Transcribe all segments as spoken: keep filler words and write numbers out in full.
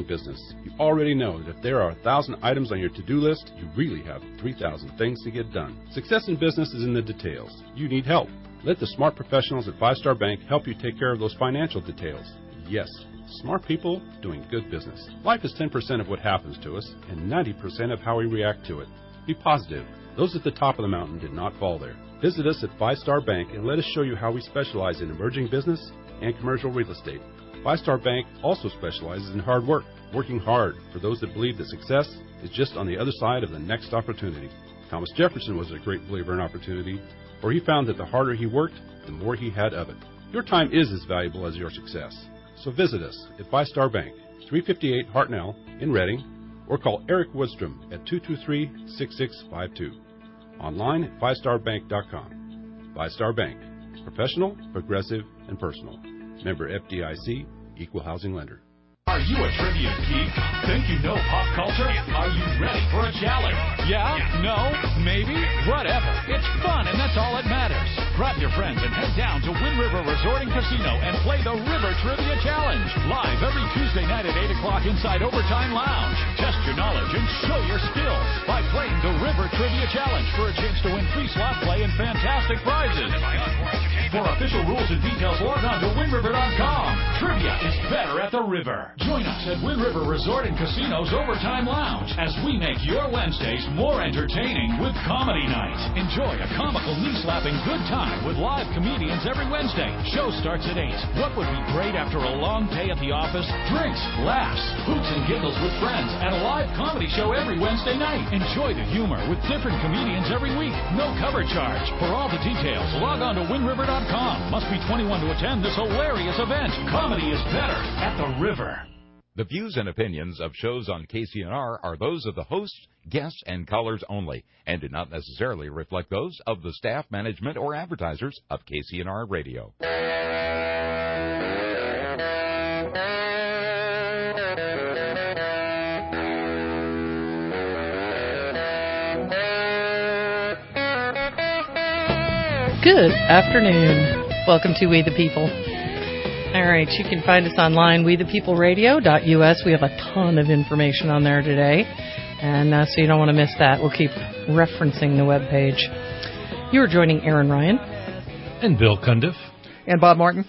business. You already know that if there are a thousand items on your to-do list, you really have three thousand things to get done. Success in business is in the details. You need help. Let the smart professionals at Five Star Bank help you take care of those financial details. Yes, smart people doing good business. Life is ten percent of what happens to us and ninety percent of how we react to it. Be positive. Those at the top of the mountain did not fall there. Visit us at Five Star Bank and let us show you how we specialize in emerging business and commercial real estate. Five Star Bank also specializes in hard work, working hard for those that believe that success is just on the other side of the next opportunity. Thomas Jefferson was a great believer in opportunity, for he found that the harder he worked, the more he had of it. Your time is as valuable as your success. So visit us at Five Star Bank, three fifty-eight Hartnell in Reading, or call Eric Woodstrom at two two three, six six five two. Online at five star bank dot com. Five Star Bank. Professional, progressive, and personal. Member F D I C, Equal Housing Lender. Are you a trivia geek? Think you know pop culture? Are you ready for a challenge? Yeah? No? Maybe? Whatever. It's fun, and that's all that matters. Grab your friends and head down to Wind River Resort and Casino and play the River Trivia Challenge. Live every Tuesday night at eight o'clock inside Overtime Lounge. Test your knowledge and show your skills by playing the River Trivia Challenge for a chance to win free slot play and fantastic prizes. For official rules and details, log on to wind river dot com. Trivia is better at the river. Join us at Wind River Resort and Casino's Overtime Lounge as we make your Wednesdays more entertaining with Comedy Night. Enjoy a comical, knee-slapping good time with live comedians every Wednesday. Show starts at eight. What would be great after a long day at the office? Drinks, laughs, hoots and giggles with friends, and a live comedy show every Wednesday night. Enjoy the humor with different comedians every week. No cover charge. For all the details, log on to wind river dot com. Must be twenty-one to attend this hilarious event. Comedy is better at the river. The views and opinions of shows on K C N R are those of the hosts, guests, and callers only, and do not necessarily reflect those of the staff, management, or advertisers of K C N R Radio. Good afternoon. Welcome to We the People. All right, you can find us online, we the people radio dot U S. We have a ton of information on there today, and uh, so you don't want to miss that. We'll keep referencing the webpage. You are joining Aaron Ryan. And Bill Cundiff. And Bob Martin.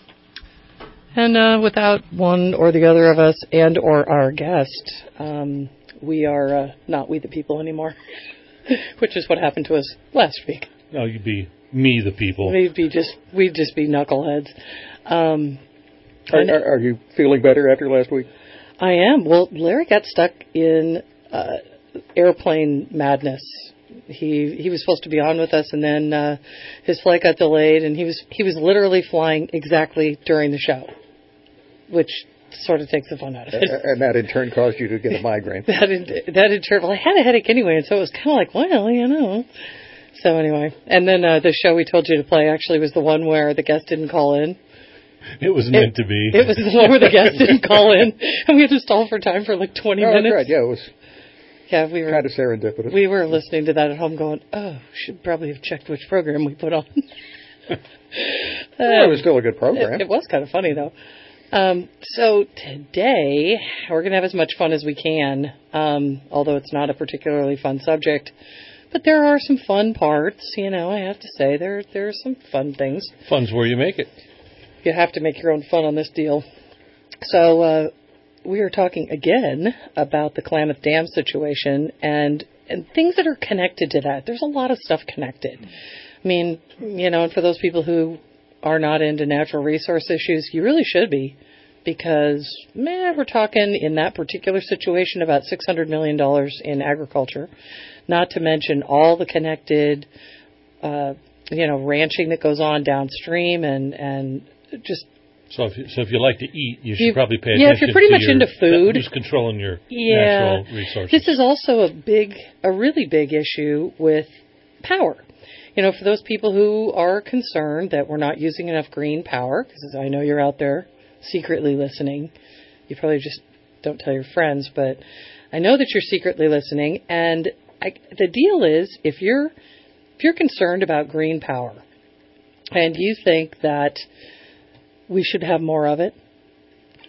And uh, without one or the other of us and or our guest, um, we are uh, not We the People anymore, which is what happened to us last week. No, you'd be Me the People. We'd be just, we'd just be knuckleheads. Um... Are, are, are you feeling better after last week? I am. Well, Larry got stuck in uh, airplane madness. He he was supposed to be on with us, and then uh, his flight got delayed, and he was he was literally flying exactly during the show, which sort of takes the fun out of it. And that in turn caused you to get a migraine. that in, that in turn, well, I had a headache anyway, and so it was kind of like, well, you know. So anyway, and then uh, the show we told you to play actually was the one where the guest didn't call in. It was meant it, to be. It was the one where the guest didn't call in, and we had to stall for time for like twenty oh, minutes. Right. Yeah, it was. Yeah, we were kind of serendipitous. We were listening to that at home, going, "Oh, should probably have checked which program we put on." uh, well, it was still a good program. It, it was kind of funny though. Um, so today we're going to have as much fun as we can, um, although it's not a particularly fun subject. But there are some fun parts, you know. I have to say there there are some fun things. Fun's where you make it. You have to make your own fun on this deal. So uh, we are talking again about the Klamath Dam situation and, and things that are connected to that. There's a lot of stuff connected. I mean, you know, and for those people who are not into natural resource issues, you really should be. Because, man, we're talking in that particular situation about six hundred million dollars in agriculture. Not to mention all the connected, uh, you know, ranching that goes on downstream and, and just... So if, you, so if you like to eat, you should you, probably pay yeah, attention if you're pretty to much your, into food. Who's controlling your yeah, natural resources. This is also a big, a really big issue with power. You know, for those people who are concerned that we're not using enough green power, because I know you're out there secretly listening. You probably just don't tell your friends, but I know that you're secretly listening. And I, the deal is, if you're if you're concerned about green power and you think that we should have more of it, then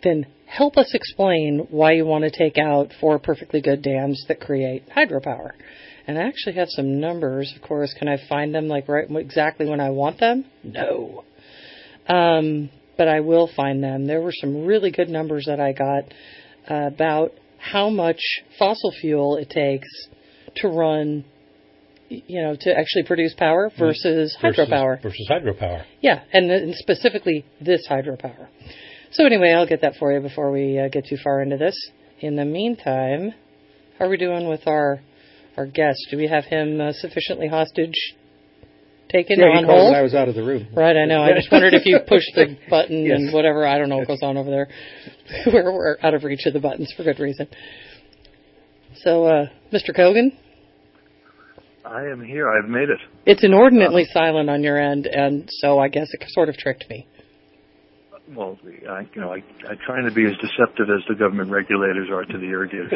help us explain why you want to take out four perfectly good dams that create hydropower. And I actually have some numbers, of course. Can I find them like right exactly when I want them? No. Um, but I will find them. There were some really good numbers that I got uh, about how much fossil fuel it takes to run, you know, to actually produce power versus, versus hydropower. Versus hydropower. Yeah, and, and specifically this hydropower. So anyway, I'll get that for you before we uh, get too far into this. In the meantime, how are we doing with our our guest? Do we have him uh, sufficiently hostage taken yeah, on he called hold? when I was out of the room. Right, I know. I just wondered if you pushed the button yes. and whatever. I don't know what goes on over there. we're, we're out of reach of the buttons for good reason. So, uh, Mister Kogan? I am here. I've made it. It's inordinately uh, silent on your end, and so I guess it sort of tricked me. Well, I, you know, I, I'm trying to be as deceptive as the government regulators are to the irrigators.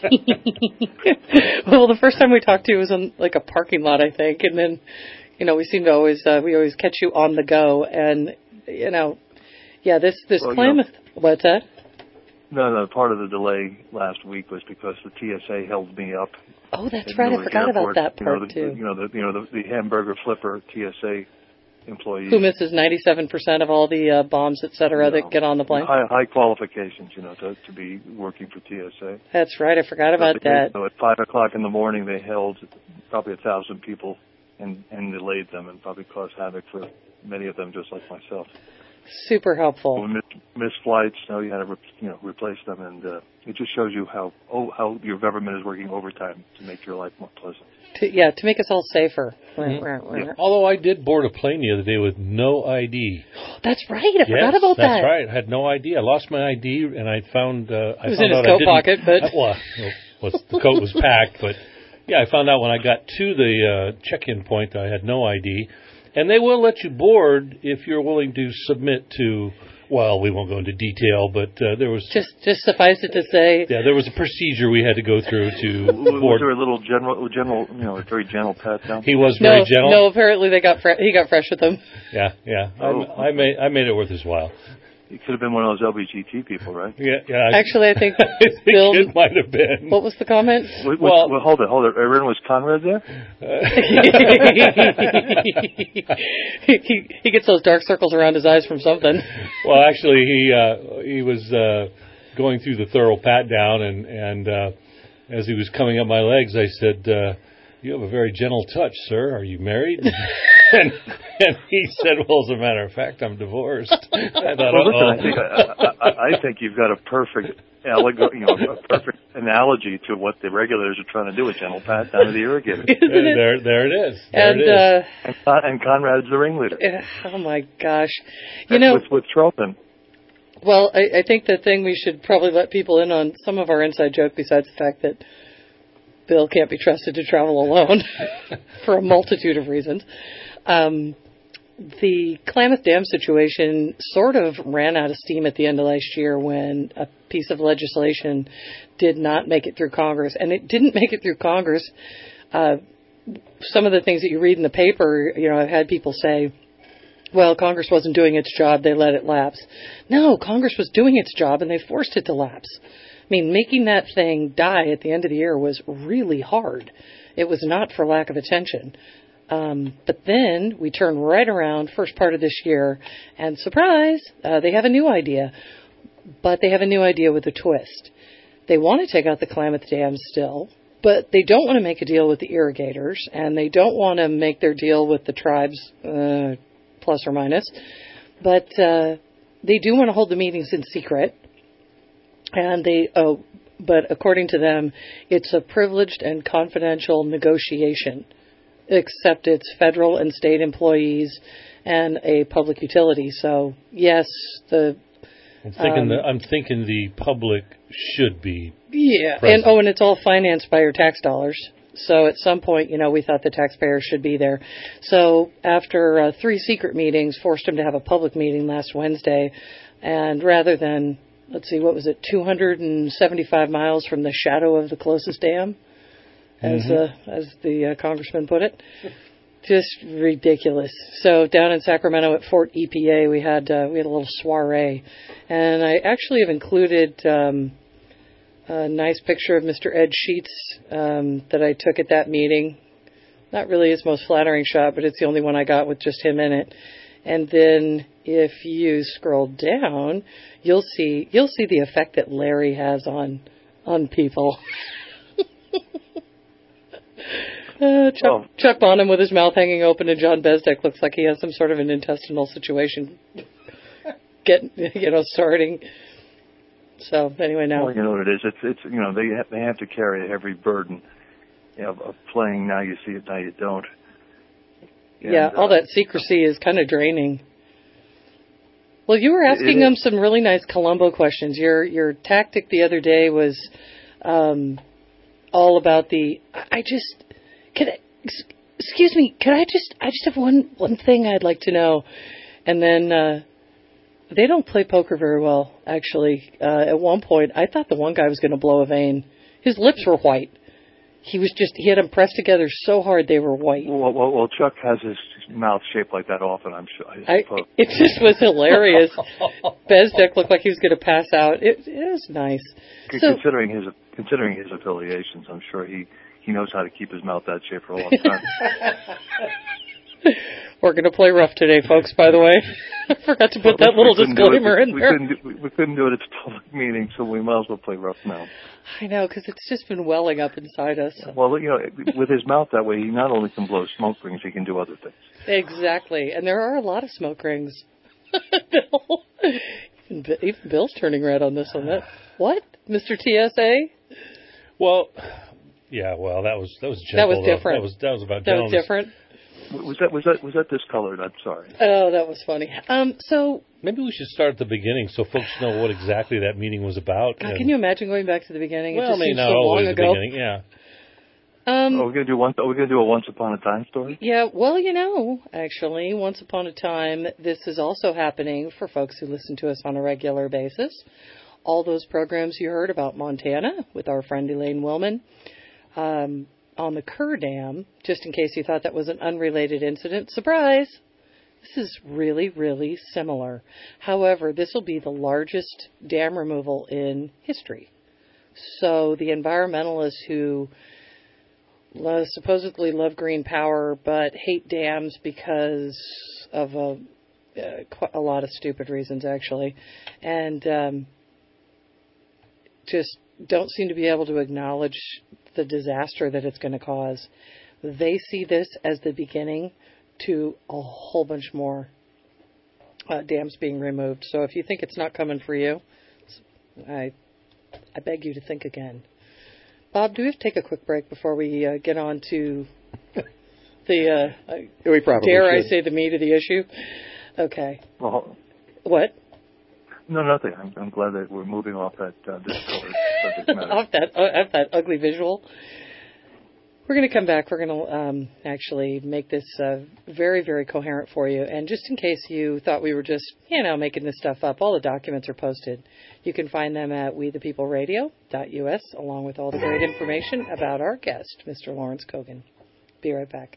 Well, the first time we talked to you was in like a parking lot, I think, and then, you know, we seem to always uh, we always catch you on the go, and you know, yeah, this this well, Klamath. You know, what's that? No, no. Part of the delay last week was because the T S A held me up. Oh, that's right. I forgot airport. about that part you know, the, too. You know, the you know the, the hamburger flipper T S A employee who misses ninety-seven percent of all the uh, bombs, et cetera, you know, that get on the plane. High, high qualifications, you know, to, to be working for T S A. That's right. I forgot about so they, that. So at five o'clock in the morning, they held probably a thousand people and, and delayed them, and probably caused havoc for many of them, just like myself. Super helpful. So miss, miss flights, so you had to re, you know replace them, and uh, it just shows you how oh how your government is working overtime to make your life more pleasant. To, yeah, to make us all safer. Mm-hmm. Yeah. Although I did board a plane the other day with no I D. That's right. I yes, forgot about that's that. That's right. I had no I D. I lost my I D, and I found uh, I it was found in out his coat I pocket, but I, well, well, the coat was packed, but yeah, I found out when I got to the uh, check-in point that I had no I D, and they will let you board if you're willing to submit to. Well, we won't go into detail, but uh, there was just just suffice it to say, yeah, there was a procedure we had to go through to was board. there a little general, general, you know, a very gentle pat down? He was no, very gentle. No, apparently they got fre- he got fresh with them. Yeah, yeah, oh. I, I made I made it worth his while. He could have been one of those L B G T people, right? Yeah, yeah. I, Actually, I think, I think Bill, it might have been. What was the comment? Well, well, well hold it, hold it. Aaron, was Conrad there? he, he gets those dark circles around his eyes from something. Well, actually, he uh, he was uh, going through the thorough pat down, and and uh, as he was coming up my legs, I said, uh, "You have a very gentle touch, sir. Are you married?" and, and he said, "Well, as a matter of fact, I'm divorced." I thought, well, listen, I think, I, I, I think you've got a perfect, alleg- you know, a perfect analogy to what the regulators are trying to do with gentle pat down to the irrigator. there, there, there it is. There and, it is. Uh, and, Con- and Conrad's the ringleader. Oh my gosh! You know, with, with Tropin. Well, I, I think the thing we should probably let people in on some of our inside joke, besides the fact that Bill can't be trusted to travel alone for a multitude of reasons. Um, the Klamath Dam situation sort of ran out of steam at the end of last year when a piece of legislation did not make it through Congress. And it didn't make it through Congress. Uh, some of the things that you read in the paper, you know, I've had people say, well, Congress wasn't doing its job, they let it lapse. No, Congress was doing its job and they forced it to lapse. I mean, making that thing die at the end of the year was really hard. It was not for lack of attention. Um, but then we turn right around first part of this year, and surprise, uh, they have a new idea. But they have a new idea with a twist. They want to take out the Klamath Dam still, but they don't want to make a deal with the irrigators, and they don't want to make their deal with the tribes, uh, plus or minus. But uh, they do want to hold the meetings in secret. And they, oh, but according to them, it's a privileged and confidential negotiation, except it's federal and state employees and a public utility. So yes, the I'm thinking um, the I'm thinking the public should be yeah, present. and oh, and it's all financed by your tax dollars. So at some point, you know, we thought the taxpayers should be there. So after uh, three secret meetings, forced them to have a public meeting last Wednesday, and rather than let's see, what was it, two hundred seventy-five miles from the shadow of the closest dam, as mm-hmm. uh, as the uh, congressman put it. Just ridiculous. So down in Sacramento at Fort E P A, we had uh, we had a little soiree, and I actually have included um, a nice picture of Mister Ed Sheets um, that I took at that meeting. Not really his most flattering shot, but it's the only one I got with just him in it. And then if you scroll down, you'll see you'll see the effect that Larry has on on people. uh, Chuck, oh. Chuck Bonham with his mouth hanging open, and John Bezdek looks like he has some sort of an intestinal situation. Get you know starting. So anyway, now well, you know what it is. It's it's you know they have, they have to carry a heavy burden, you know, of playing. Now you see it, now you don't. And, yeah, all uh, that secrecy is kind of draining. Well, you were asking them some really nice Columbo questions. Your your tactic the other day was um, all about the. I just can. I, excuse me. Can I just? I just have one one thing I'd like to know. And then uh, they don't play poker very well. Actually, uh, at one point, I thought the one guy was going to blow a vein. His lips were white. He was just, he had them pressed together so hard they were white. Well, well, well Chuck has his mouth shaped like that often, I'm sure. I I, it just was hilarious. Bezdek looked like he was going to pass out. It, it was nice. C- so, considering his considering his affiliations, I'm sure he, he knows how to keep his mouth that shape for a long time. We're going to play rough today, folks, by the way. I forgot to put well, that little we disclaimer we, in we there. Couldn't do, we, we couldn't do it at a public meeting, so we might as well play rough now. I know, because it's just been welling up inside us. Well, you know, with his mouth that way, he not only can blow smoke rings, he can do other things. Exactly. And there are a lot of smoke rings. Bill, even, even Bill's turning red on this one. That, what? Mister T S A? Well, yeah, well, that was that was gentle, That was different. That was, that was about That gentleness. was different. Was that was that was that discolored? I'm sorry. Oh, that was funny. Um, so maybe we should start at the beginning so folks know what exactly that meeting was about. God, can you imagine going back to the beginning? Well, it just maybe seems not so always long the ago. beginning. Yeah. Um, are we gonna do one? Are we gonna do a Once Upon a Time story? Yeah. Well, you know, actually, Once Upon a Time, this is also happening for folks who listen to us on a regular basis. All those programs you heard about Montana with our friend Elaine Willman. Um, on the Kerr Dam, just in case you thought that was an unrelated incident. Surprise! This is really, really similar. However, this will be the largest dam removal in history. So the environmentalists who lo- supposedly love green power but hate dams because of a, uh, quite a lot of stupid reasons, actually, and um, just don't seem to be able to acknowledge the disaster that it's going to cause. They see this as the beginning to a whole bunch more uh, dams being removed. So if you think it's not coming for you, I I beg you to think again. Bob, do we have to take a quick break before we uh, get on to the, uh, we probably dare should. I say, the meat of the issue? Okay. Well, what? No, nothing. I'm, I'm glad that we're moving off that uh, discolored subject matter. off that, uh, off that ugly visual. We're going to come back. We're going to um, actually make this uh, very, very coherent for you. And just in case you thought we were just, you know, making this stuff up, all the documents are posted. You can find them at we the people radio dot U S, along with all the great information about our guest, Mister Lawrence Kogan. Be right back.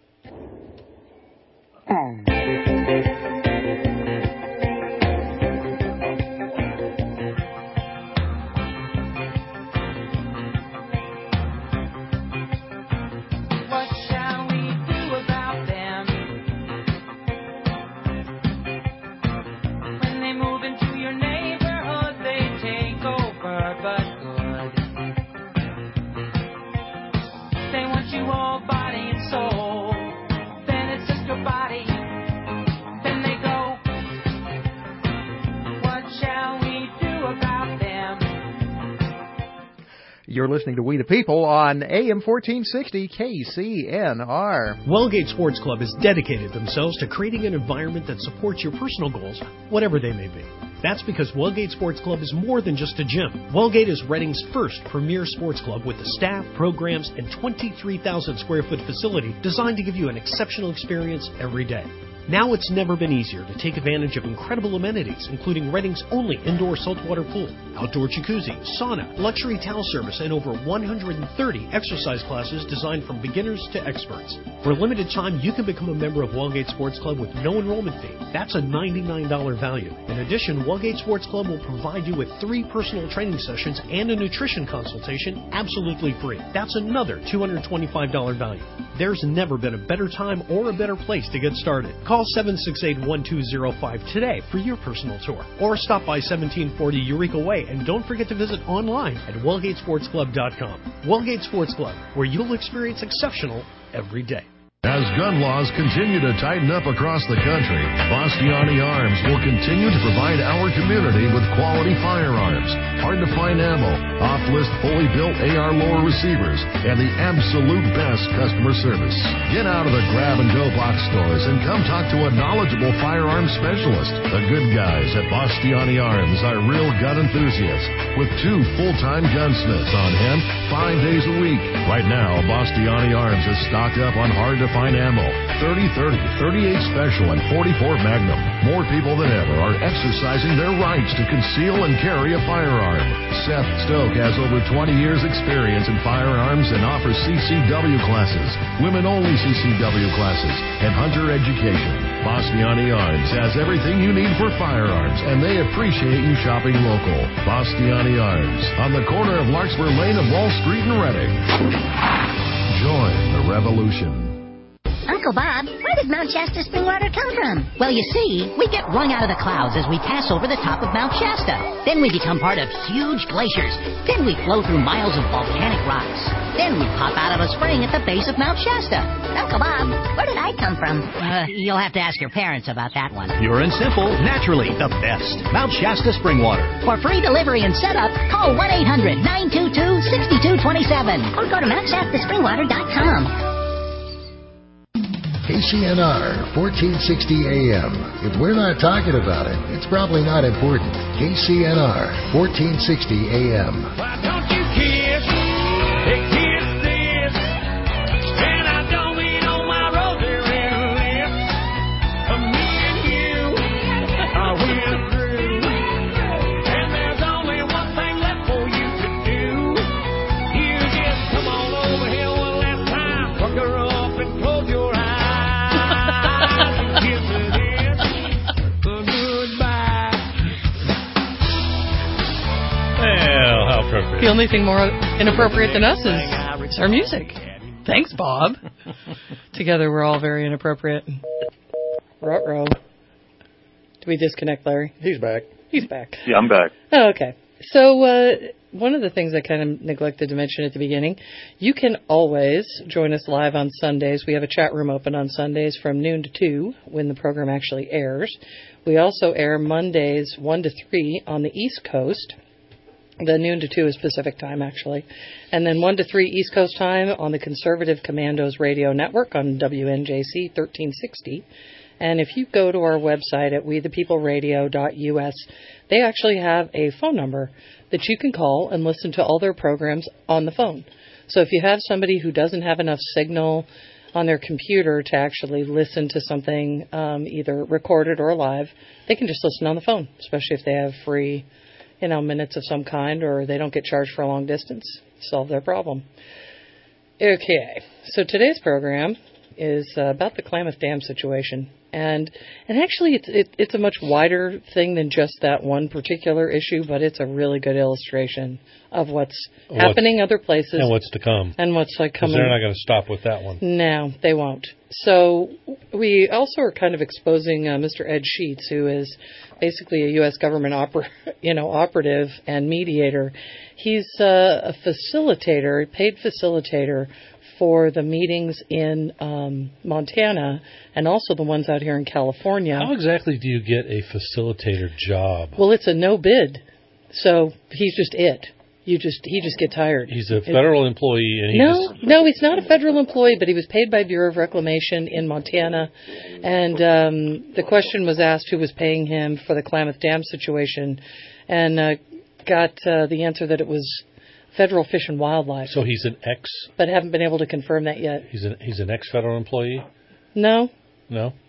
You're listening to We the People on A M fourteen sixty K C N R. Wellgate Sports Club has dedicated themselves to creating an environment that supports your personal goals, whatever they may be. That's because Wellgate Sports Club is more than just a gym. Wellgate is Reading's first premier sports club with the staff, programs, and twenty-three thousand square foot facility designed to give you an exceptional experience every day. Now it's never been easier to take advantage of incredible amenities, including Reading's only indoor saltwater pool, outdoor jacuzzi, sauna, luxury towel service, and over one hundred thirty exercise classes designed from beginners to experts. For a limited time, you can become a member of Wellgate Sports Club with no enrollment fee. That's a ninety-nine dollars value. In addition, Wellgate Sports Club will provide you with three personal training sessions and a nutrition consultation absolutely free. That's another two hundred twenty-five dollars value. There's never been a better time or a better place to get started. Call seven six eight, one two zero five today for your personal tour. Or stop by seventeen forty Eureka Way, and don't forget to visit online at wellgate sports club dot com. Wellgate Sports Club, where you'll experience exceptional every day. As gun laws continue to tighten up across the country, Bastiani Arms will continue to provide our community with quality firearms, hard-to-find ammo, off-list fully built A R lower receivers, and the absolute best customer service. Get out of the grab-and-go box stores and come talk to a knowledgeable firearms specialist. The good guys at Bastiani Arms are real gun enthusiasts with two full-time gunsmiths on hand five days a week. Right now, Bastiani Arms is stocked up on hard-to-find ammo, thirty thirty, thirty-eight Special, and forty-four Magnum. More people than ever are exercising their rights to conceal and carry a firearm. Seth Stoke has over twenty years experience in firearms and offers C C W classes, women-only C C W classes, and hunter education. Bastiani Arms has everything you need for firearms, and they appreciate you shopping local. Bastiani Arms, on the corner of Larkspur Lane and Wall Street in Reading. Join the revolution. Uncle Bob, where did Mount Shasta spring water come from? Well, you see, we get wrung out of the clouds as we pass over the top of Mount Shasta. Then we become part of huge glaciers. Then we flow through miles of volcanic rocks. Then we pop out of a spring at the base of Mount Shasta. Uncle Bob, where did I come from? Uh, you'll have to ask your parents about that one. Pure and simple, naturally the best. Mount Shasta spring water. For free delivery and setup, call one eight hundred, nine two two, six two two seven or go to mount shasta spring water dot com. K C N R, fourteen sixty A M. If we're not talking about it, it's probably not important. K C N R, fourteen sixty A M. Why don't you kiss? Hey, kiss this. And I don't mean on my rosary lips. Me and you are went through. And there's only one thing left for you to do. You just come on over here one last time. Fuck her up and close your eyes. Well, how appropriate. The only thing more inappropriate than us is our music. Thanks, Bob. Together we're all very inappropriate. Ruh-roh. Did we disconnect Larry? He's back. He's back. Yeah, I'm back. Oh, okay. So uh, one of the things I kind of neglected to mention at the beginning, you can always join us live on Sundays. We have a chat room open on Sundays from noon to two when the program actually airs. We also air Mondays one to three on the East Coast. The noon to two is Pacific time, actually. And then one to three East Coast time on the Conservative Commandos Radio Network on W N J C thirteen sixty. And if you go to our website at we the people radio dot U S, they actually have a phone number that you can call and listen to all their programs on the phone. So if you have somebody who doesn't have enough signal on their computer to actually listen to something um, either recorded or live, they can just listen on the phone, especially if they have free you know, minutes of some kind, or they don't get charged for a long distance. Solve their problem. Okay, so today's program is uh, about the Klamath Dam situation. And and actually, it's it, it's a much wider thing than just that one particular issue, but it's a really good illustration of what's, what's happening other places. And what's to come. And what's like coming. They're not going to stop with that one. No, they won't. So we also are kind of exposing uh, Mister Ed Sheets, who is basically a U S government oper- you know, operative and mediator. He's uh, a facilitator, a paid facilitator for the meetings in um, Montana and also the ones out here in California. How exactly do you get a facilitator job? Well, it's a no bid, so he's just it. You just he just gets hired. He's a federal it, employee, and he no, just... no, he's not a federal employee, but he was paid by Bureau of Reclamation in Montana, and um, the question was asked who was paying him for the Klamath Dam situation, and uh, got uh, the answer that it was Federal Fish and Wildlife. So he's an ex... But haven't been able to confirm that yet. He's an he's an ex-federal employee? No. No?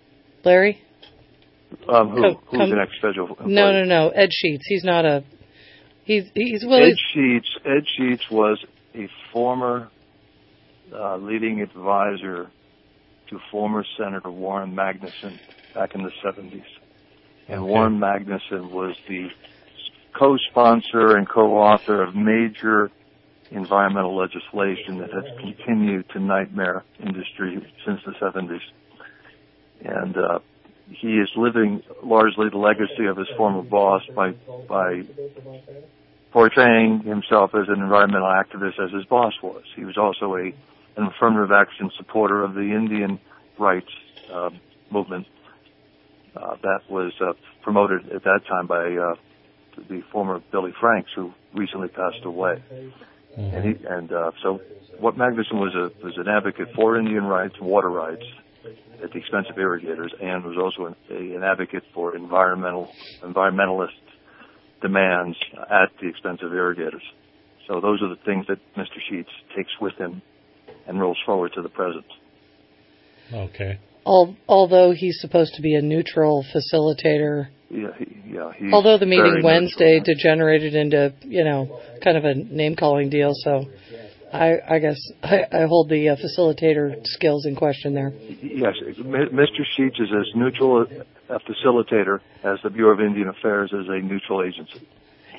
Larry? Um, who? Come, who's come, the next federal employee? No, no, no. Ed Sheets. He's not a. He's he's well. Ed He's, Sheets. Ed Sheets was a former uh, leading advisor to former Senator Warren Magnuson back in the seventies, and okay. Warren Magnuson was the co-sponsor and co-author of major environmental legislation that has continued to nightmare industry since the seventies. And uh, he is living largely the legacy of his former boss by by portraying himself as an environmental activist as his boss was. He was also a an affirmative action supporter of the Indian rights uh, movement uh, that was uh, promoted at that time by uh, the former Billy Franks, who recently passed away. Mm-hmm. And he, and uh, so, what Magnuson was a was an advocate for Indian rights, water rights, at the expense of irrigators, and was also an, a, an advocate for environmental environmentalist demands at the expense of irrigators. So those are the things that Mister Sheets takes with him and rolls forward to the present. Okay. Al- although he's supposed to be a neutral facilitator. Yeah, he, yeah. He's although the meeting Wednesday neutral. degenerated into, you know, kind of a name-calling deal, so I, I guess I, I hold the uh, facilitator skills in question there. Yes, Mister Sheets is as neutral a, a facilitator as the Bureau of Indian Affairs is a neutral agency.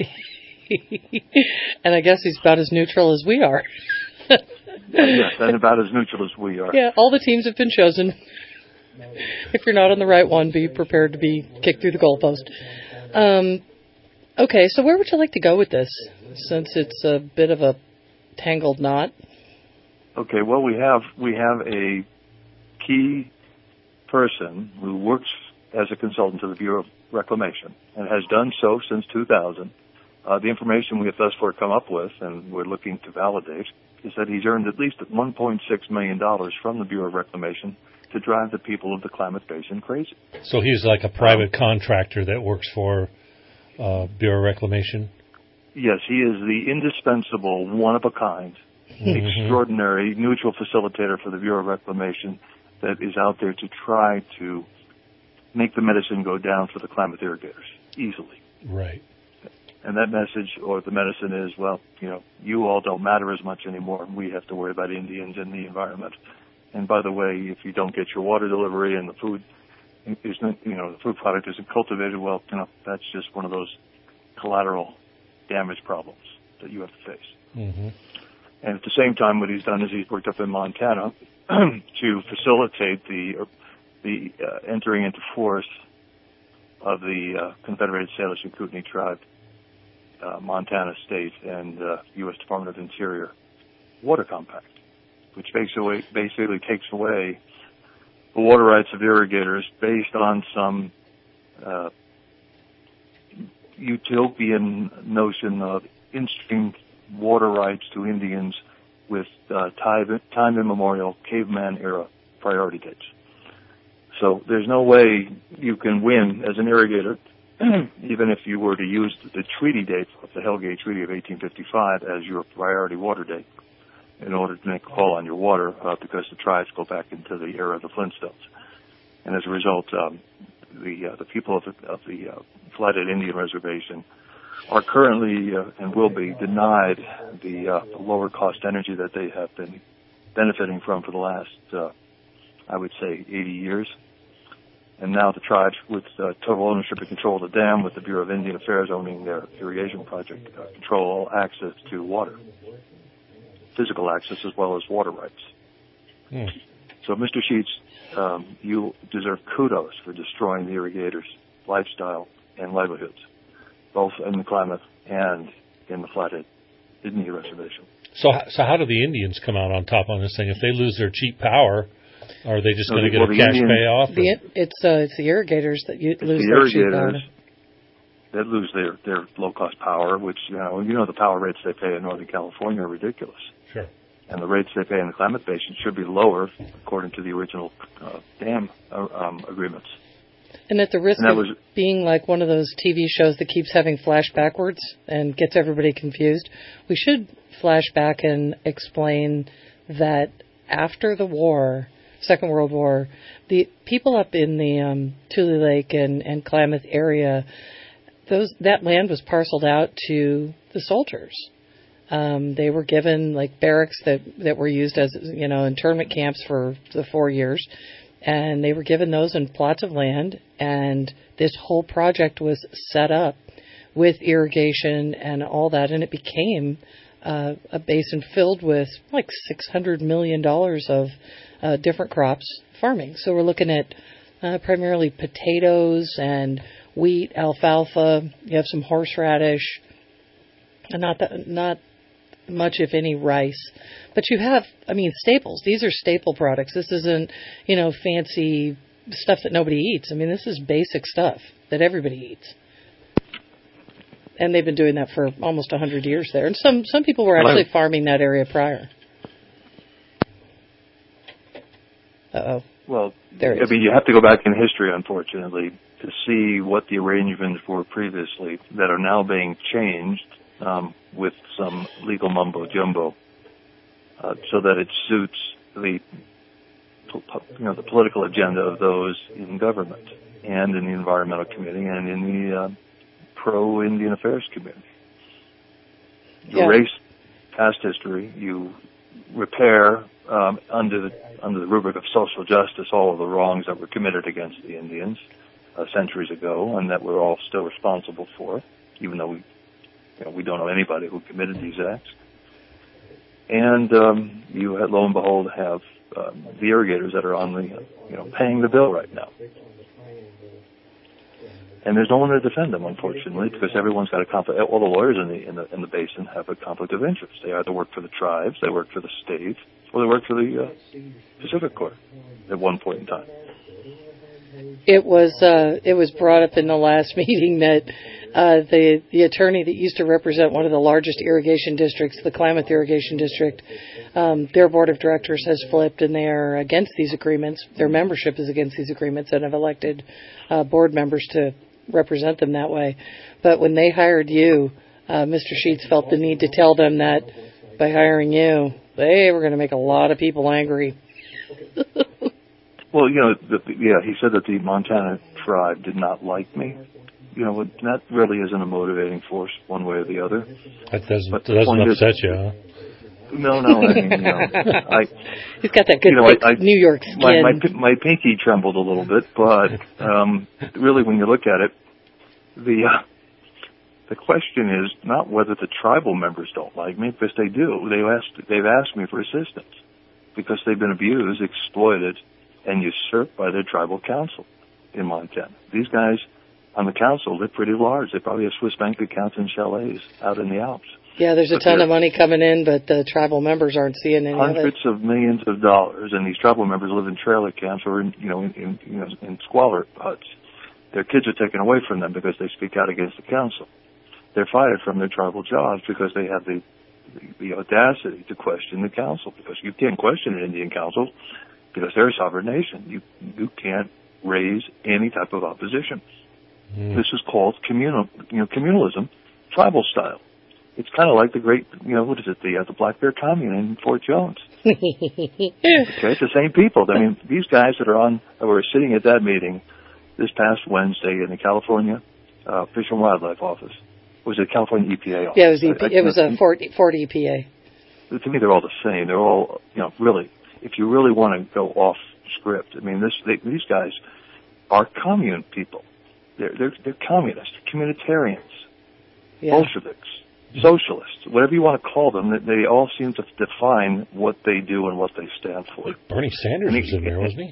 And I guess he's about as neutral as we are. Yes, and about as neutral as we are. Yeah, all the teams have been chosen. If you're not on the right one, be prepared to be kicked through the goalpost. Um, okay, so where would you like to go with this, since it's a bit of a tangled knot? Okay, well, we have we have a key person who works as a consultant to the Bureau of Reclamation and has done so since two thousand. Uh, the information we have thus far come up with, and we're looking to validate, is that he's earned at least one point six million dollars from the Bureau of Reclamation to drive the people of the Klamath Basin crazy. So he's like a private um, contractor that works for uh, Bureau of Reclamation? Yes, he is the indispensable, one-of-a-kind, mm-hmm. extraordinary, neutral facilitator for the Bureau of Reclamation that is out there to try to make the medicine go down for the Klamath irrigators easily. Right. And that message, or the medicine is, well, you know, you all don't matter as much anymore. We have to worry about Indians and the environment. And by the way, if you don't get your water delivery and the food isn't, you know, the food product isn't cultivated, well, you know, that's just one of those collateral damage problems that you have to face. Mm-hmm. And at the same time, what he's done is he's worked up in Montana to facilitate the the uh, entering into force of the uh, Confederated Salish and Kootenai Tribe, uh, Montana State, and uh, U S Department of Interior Water Compact, which basically, basically takes away the water rights of irrigators based on some uh, utopian notion of in-stream water rights to Indians with uh, time, time immemorial caveman era priority dates. So there's no way you can win as an irrigator, even if you were to use the treaty date of the Hellgate Treaty of eighteen fifty-five as your priority water date in order to make a call on your water, uh, because the tribes go back into the era of the Flintstones. And as a result, um, the uh, the people of the, of the uh, Flathead Indian Reservation are currently uh, and will be denied the, uh, the lower cost energy that they have been benefiting from for the last, uh, I would say, eighty years. And now the tribes, with uh, total ownership and control of the dam, with the Bureau of Indian Affairs owning their irrigation project, uh, control all access to water, physical access as well as water rights. Mm. So, Mister Sheets, um, you deserve kudos for destroying the irrigators' lifestyle and livelihoods, both in the Klamath and in the Flathead Indian Reservation. So, so how do the Indians come out on top on this thing? If they lose their cheap power, are they just no, going to well, get a cash Indian, payoff? The, it's uh, it's the irrigators that you lose the their irrigators cheap power. that lose their, their low-cost power, which, you know, you know the power rates they pay in Northern California are ridiculous. Sure. And the rates they pay in the Klamath Basin should be lower, according to the original uh, dam uh, um, agreements. And at the risk and of was, being like one of those T V shows that keeps having flash backwards and gets everybody confused, we should flash back and explain that after the war, Second World War, the people up in the um, Tule Lake and, and Klamath area, those that land was parceled out to the soldiers. Um, they were given like barracks that, that were used as, you know, internment camps for the four years. And they were given those in plots of land. And this whole project was set up with irrigation and all that. And it became uh, a basin filled with like six hundred million dollars of uh, different crops farming. So we're looking at uh, primarily potatoes and wheat, alfalfa. You have some horseradish. And not that, not much, if any, rice. But you have, I mean, staples. These are staple products. This isn't, you know, fancy stuff that nobody eats. I mean, this is basic stuff that everybody eats. And they've been doing that for almost one hundred years there. And some, some people were actually Hello. farming that area prior. Uh-oh. Well, there it I is. mean, you have to go back in history, unfortunately, to see what the arrangements were previously that are now being changed um, with some legal mumbo-jumbo uh, so that it suits the, you know, the political agenda of those in government and in the environmental committee and in the uh, pro-Indian affairs committee. You Yeah. erase past history, you repair um, under the under the rubric of social justice all of the wrongs that were committed against the Indians uh, centuries ago, and that we're all still responsible for, even though we, you know, we don't know anybody who committed these acts. And um, you, lo and behold, have um, the irrigators that are on the, you know, paying the bill right now. And there's no one to defend them, unfortunately, because everyone's got a conflict. All the lawyers in the in the in the basin have a conflict of interest. They either work for the tribes, they work for the state, or they work for the uh, Pacific Corp at one point in time. It was uh, it was brought up in the last meeting that uh, the the attorney that used to represent one of the largest irrigation districts, the Klamath Irrigation District, um, their board of directors has flipped and they are against these agreements. Their membership is against these agreements and have elected uh, board members to represent them that way. But when they hired you, uh, Mister Sheets felt the need to tell them that by hiring you, they were going to make a lot of people angry. Well, you know, the, yeah, he said that the Montana tribe did not like me. You know, that really isn't a motivating force one way or the other. That doesn't, But that the doesn't point upset is, you, huh? No, no, I mean, you know, I... He's got that good you know, thick I, I, New York skin. My, my, my pinky trembled a little bit, but um, really when you look at it, the uh, the question is not whether the tribal members don't like me, because they do. They've asked, they've asked me for assistance because they've been abused, exploited, and usurped by their tribal council in Montana. These guys on the council live pretty large. They probably have Swiss bank accounts and chalets out in the Alps. Yeah, there's a But ton they're of money coming in, but the tribal members aren't seeing any of hundreds it. of millions of dollars, and these tribal members live in trailer camps or in, you know, in, in, you know, in squalor huts. Their kids are taken away from them because they speak out against the council. They're fired from their tribal jobs because they have the, the, the audacity to question the council, because you can't question an Indian council because they're a sovereign nation. You you can't raise any type of opposition. Mm. This is called communal, you know, communalism, tribal style. It's kind of like the great, you know, what is it, the uh, the Black Bear Commune in Fort Jones. Okay, it's the same people. I mean, these guys that are on, that were sitting at that meeting this past Wednesday in the California uh, Fish and Wildlife Office. Was it California E P A office? Yeah, it was, E P, I, I, it was a Fort, Fort E P A. To me, they're all the same. They're all, you know, really, if you really want to go off script, I mean, this they, these guys are commune people. They're, they're, they're communists, communitarians, yeah. Bolsheviks, socialists, whatever you want to call them. They all seem to define what they do and what they stand for. Bernie Sanders he, was in there, wasn't he?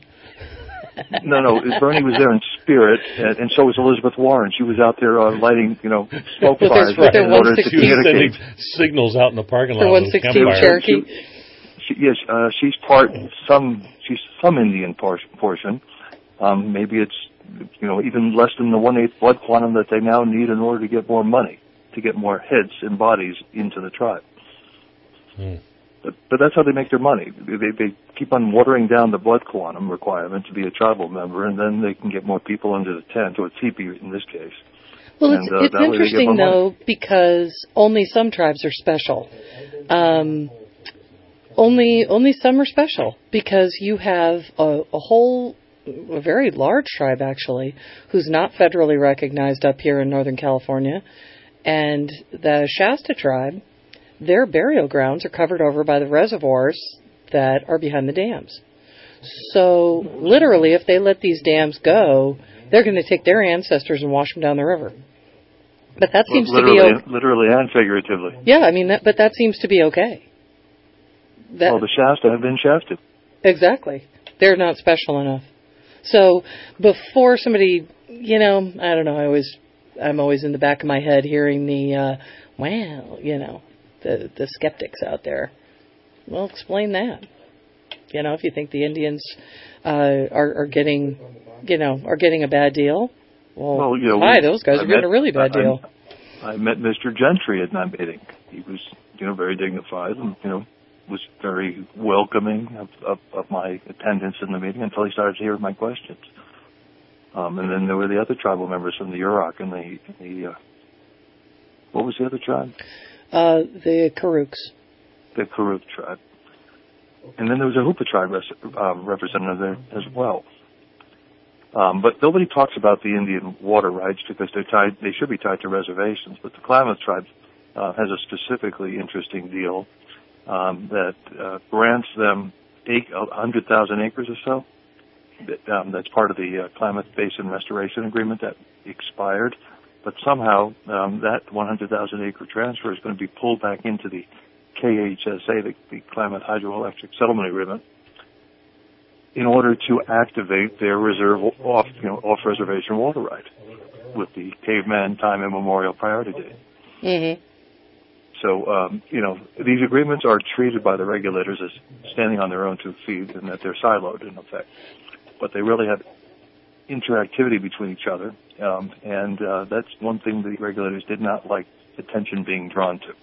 No, no, Bernie was there in spirit, and, and so was Elizabeth Warren. She was out there uh, lighting, you know, smoke fires right. in order to communicate. Signals out in the parking lot. For one sixteen Cherokee. She, she, yes, uh, she's part some. She's some Indian por- portion. Um, maybe it's, you know, even less than the one eighth blood quantum that they now need in order to get more money, to get more heads and bodies into the tribe. Hmm. But, but that's how they make their money. They, they keep on watering down the blood quantum requirement to be a tribal member, and then they can get more people under the tent, or a teepee in this case. Well, and, it's, uh, it's interesting, though, because only some tribes are special. Um, Only only some are special because you have a, a whole, a very large tribe actually, who's not federally recognized up here in Northern California, and the Shasta tribe, their burial grounds are covered over by the reservoirs that are behind the dams. So literally, if they let these dams go, they're going to take their ancestors and wash them down the river. But that seems well, to be okay. Literally and figuratively. Yeah, I mean, that, but that seems to be okay. That, well, the Shasta have been shafted. Exactly. They're not special enough. So before somebody, you know, I don't know, I always, I'm always in the back of my head hearing the, uh, well, you know, the, the skeptics out there. Well, explain that. You know, if you think the Indians uh, are, are getting, you know, are getting a bad deal, well, well you know, hi, those guys I are getting met, a really bad I, deal. I, I met Mister Gentry at that meeting. He was, you know, very dignified and, you know, was very welcoming of, of, of my attendance in the meeting until he started to hear my questions. Um, and then there were the other tribal members from the Yurok and the, the uh, what was the other tribe? Uh, the Karuks. The Karuk tribe. And then there was a Hoopa tribe res- um, representative there as well. Um, but nobody talks about the Indian water rights because they're tied, they should be tied to reservations. But the Klamath tribe uh, has a specifically interesting deal Um, that uh, grants them one hundred thousand acres or so. That, um, that's part of the uh, Klamath Basin Restoration Agreement that expired. But somehow um, that one hundred thousand acre transfer is going to be pulled back into the K H S A, the, the Klamath Hydroelectric Settlement Agreement, in order to activate their reserve off, you know, off-reservation water right with the caveman time immemorial priority date. Mm-hmm. So, um, you know, these agreements are treated by the regulators as standing on their own two feet and that they're siloed in effect. But they really have interactivity between each other, um, and uh, that's one thing the regulators did not like attention being drawn to.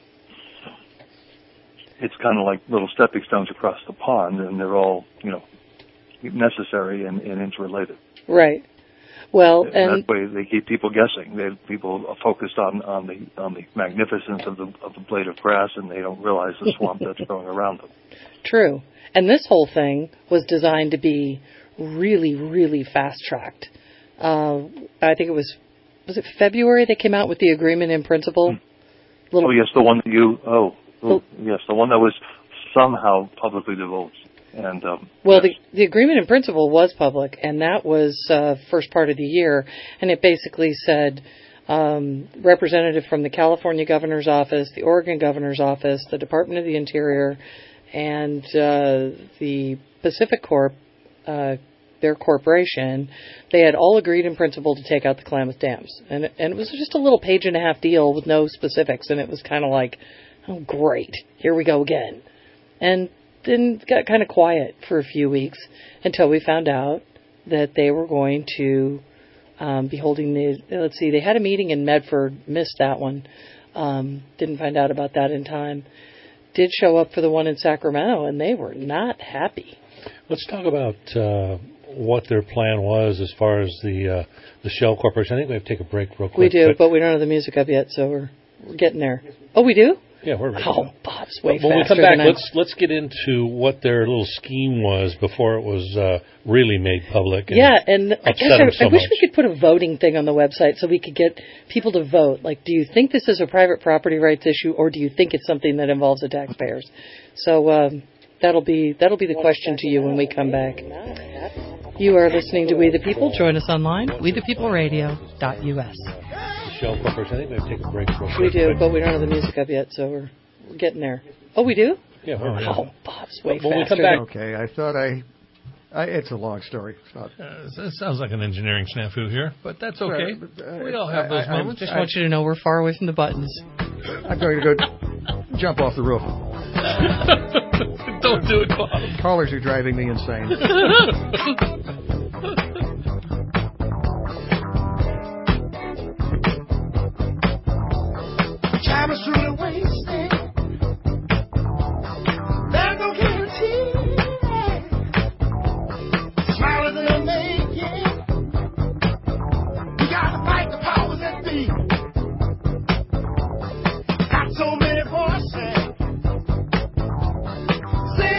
It's kind of like little stepping stones across the pond, and they're all, you know, necessary and, and interrelated. Right. Well, and, and that way they keep people guessing. They people are focused on, on the on the magnificence of the of the blade of grass, and they don't realize the swamp that's growing around them. True. And this whole thing was designed to be really, really fast tracked. Uh, I think it was was it February they came out with the agreement in principle. Hmm. Little, oh yes, the one that you oh, oh yes, the one that was somehow publicly divulged. And, um, well, the, the agreement in principle was public, and that was uh, first part of the year, and it basically said um, representative from the California Governor's Office, the Oregon Governor's Office, the Department of the Interior, and uh, the Pacific Corp, uh, their corporation, they had all agreed in principle to take out the Klamath dams. And, and it was just a little page and a half deal with no specifics, and it was kind of like, oh, great, here we go again. And then got kind of quiet for a few weeks until we found out that they were going to um, be holding the, let's see, they had a meeting in Medford, missed that one, um, didn't find out about that in time, did show up for the one in Sacramento, and they were not happy. Let's talk about uh, what their plan was as far as the uh, the Shell Corporation. I think we have to take a break real quick. We do, but, but we don't have the music up yet, so we're, we're getting there. Oh, we do? Yeah, we're ready. Oh, Bob's way well, faster when we come back, than let's let's get into what their little scheme was before it was uh, really made public. And yeah, and I, guess I, so I wish much. we could put a voting thing on the website so we could get people to vote. Like, do you think this is a private property rights issue, or do you think it's something that involves the taxpayers? So um, that'll be that'll be the question to you when we come back. You are listening to We the People. Join us online, we the people radio dot U S. Shell Corporation. I think we have to take a break real quick. We do, but we don't have the music up yet, so we're we're getting there. Oh, we do? Yeah. Oh, yeah. Oh, Bob's way well, faster. When we come back. Okay, I thought I... I it's a long story. It's not, uh, it sounds like an engineering snafu here, but that's okay. Uh, but, uh, we all have I, those I, moments. I just want you to know we're far away from the buttons. I'm going to go jump off the roof. Don't do it, Bob. Callers are driving me insane. Time is truly wasting. There's no guarantee. Smiling and I'm making. We gotta fight the powers that be. Got so many voices. Say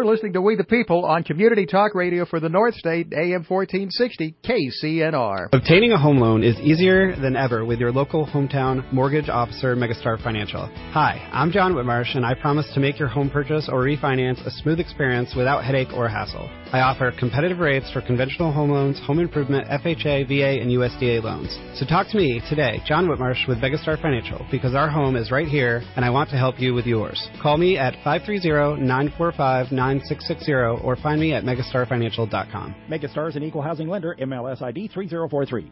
You're listening to We the People on Community Talk Radio for the North State, A M fourteen sixty K C N R. Obtaining a home loan is easier than ever with your local hometown mortgage officer, Megastar Financial. Hi, I'm John Whitmarsh, and I promise to make your home purchase or refinance a smooth experience without headache or hassle. I offer competitive rates for conventional home loans, home improvement, F H A, V A, and U S D A loans. So talk to me today, John Whitmarsh with Megastar Financial, because our home is right here, and I want to help you with yours. Call me at five three zero, nine four five, nine six six zero or find me at megastar financial dot com. Megastar is an equal housing lender, M L S I D three zero four three.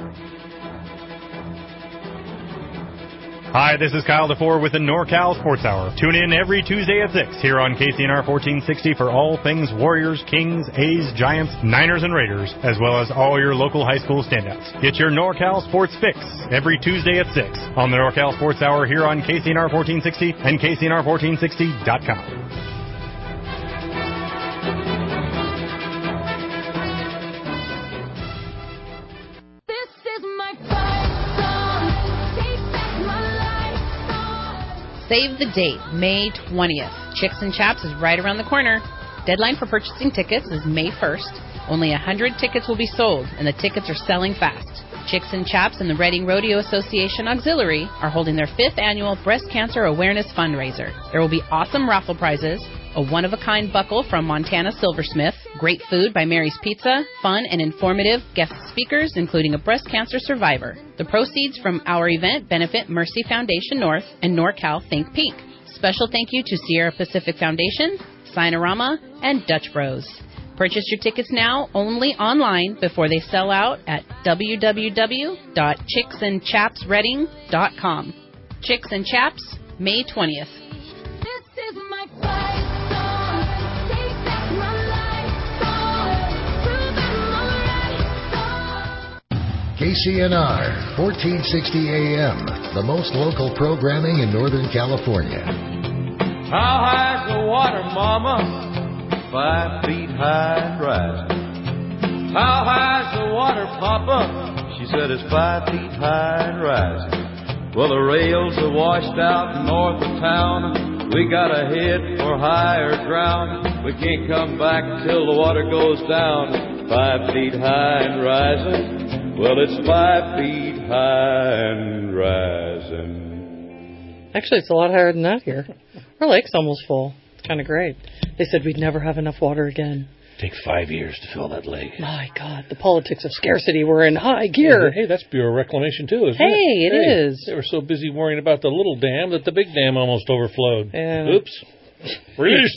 Hi, this is Kyle DeFore with the NorCal Sports Hour. Tune in every Tuesday at six here on K C N R fourteen sixty for all things Warriors, Kings, A's, Giants, Niners, and Raiders, as well as all your local high school standouts. Get your NorCal Sports fix every Tuesday at six on the NorCal Sports Hour here on K C N R fourteen sixty and K C N R fourteen sixty dot com. Save the date, May twentieth. Chicks and Chaps is right around the corner. Deadline for purchasing tickets is May first. Only one hundred tickets will be sold, and the tickets are selling fast. Chicks and Chaps and the Reading Rodeo Association Auxiliary are holding their fifth annual breast cancer awareness fundraiser. There will be awesome raffle prizes, a one-of-a-kind buckle from Montana Silversmith, great food by Mary's Pizza, fun and informative guest speakers, including a breast cancer survivor. The proceeds from our event benefit Mercy Foundation North and NorCal Think Pink. Special thank you to Sierra Pacific Foundation, Sinorama, and Dutch Bros. Purchase your tickets now only online before they sell out at w w w dot chicks and chaps reading dot com. Chicks and Chaps, May twentieth. K C N R, fourteen sixty A M, the most local programming in Northern California. How high's the water, Mama? Five feet high and rising. How high's the water, Papa? She said it's five feet high and rising. Well, the rails are washed out north of town. We gotta head for higher ground. We can't come back till the water goes down. Five feet high and rising. Well, it's five feet high and rising. Actually, it's a lot higher than that here. Our lake's almost full. It's kind of great. They said we'd never have enough water again. Take five years to fill that lake. My God, the politics of scarcity were in high gear. Hey, that's Bureau of Reclamation, too, isn't hey, it? It hey, it is. They were so busy worrying about the little dam that the big dam almost overflowed. Yeah. Oops. Release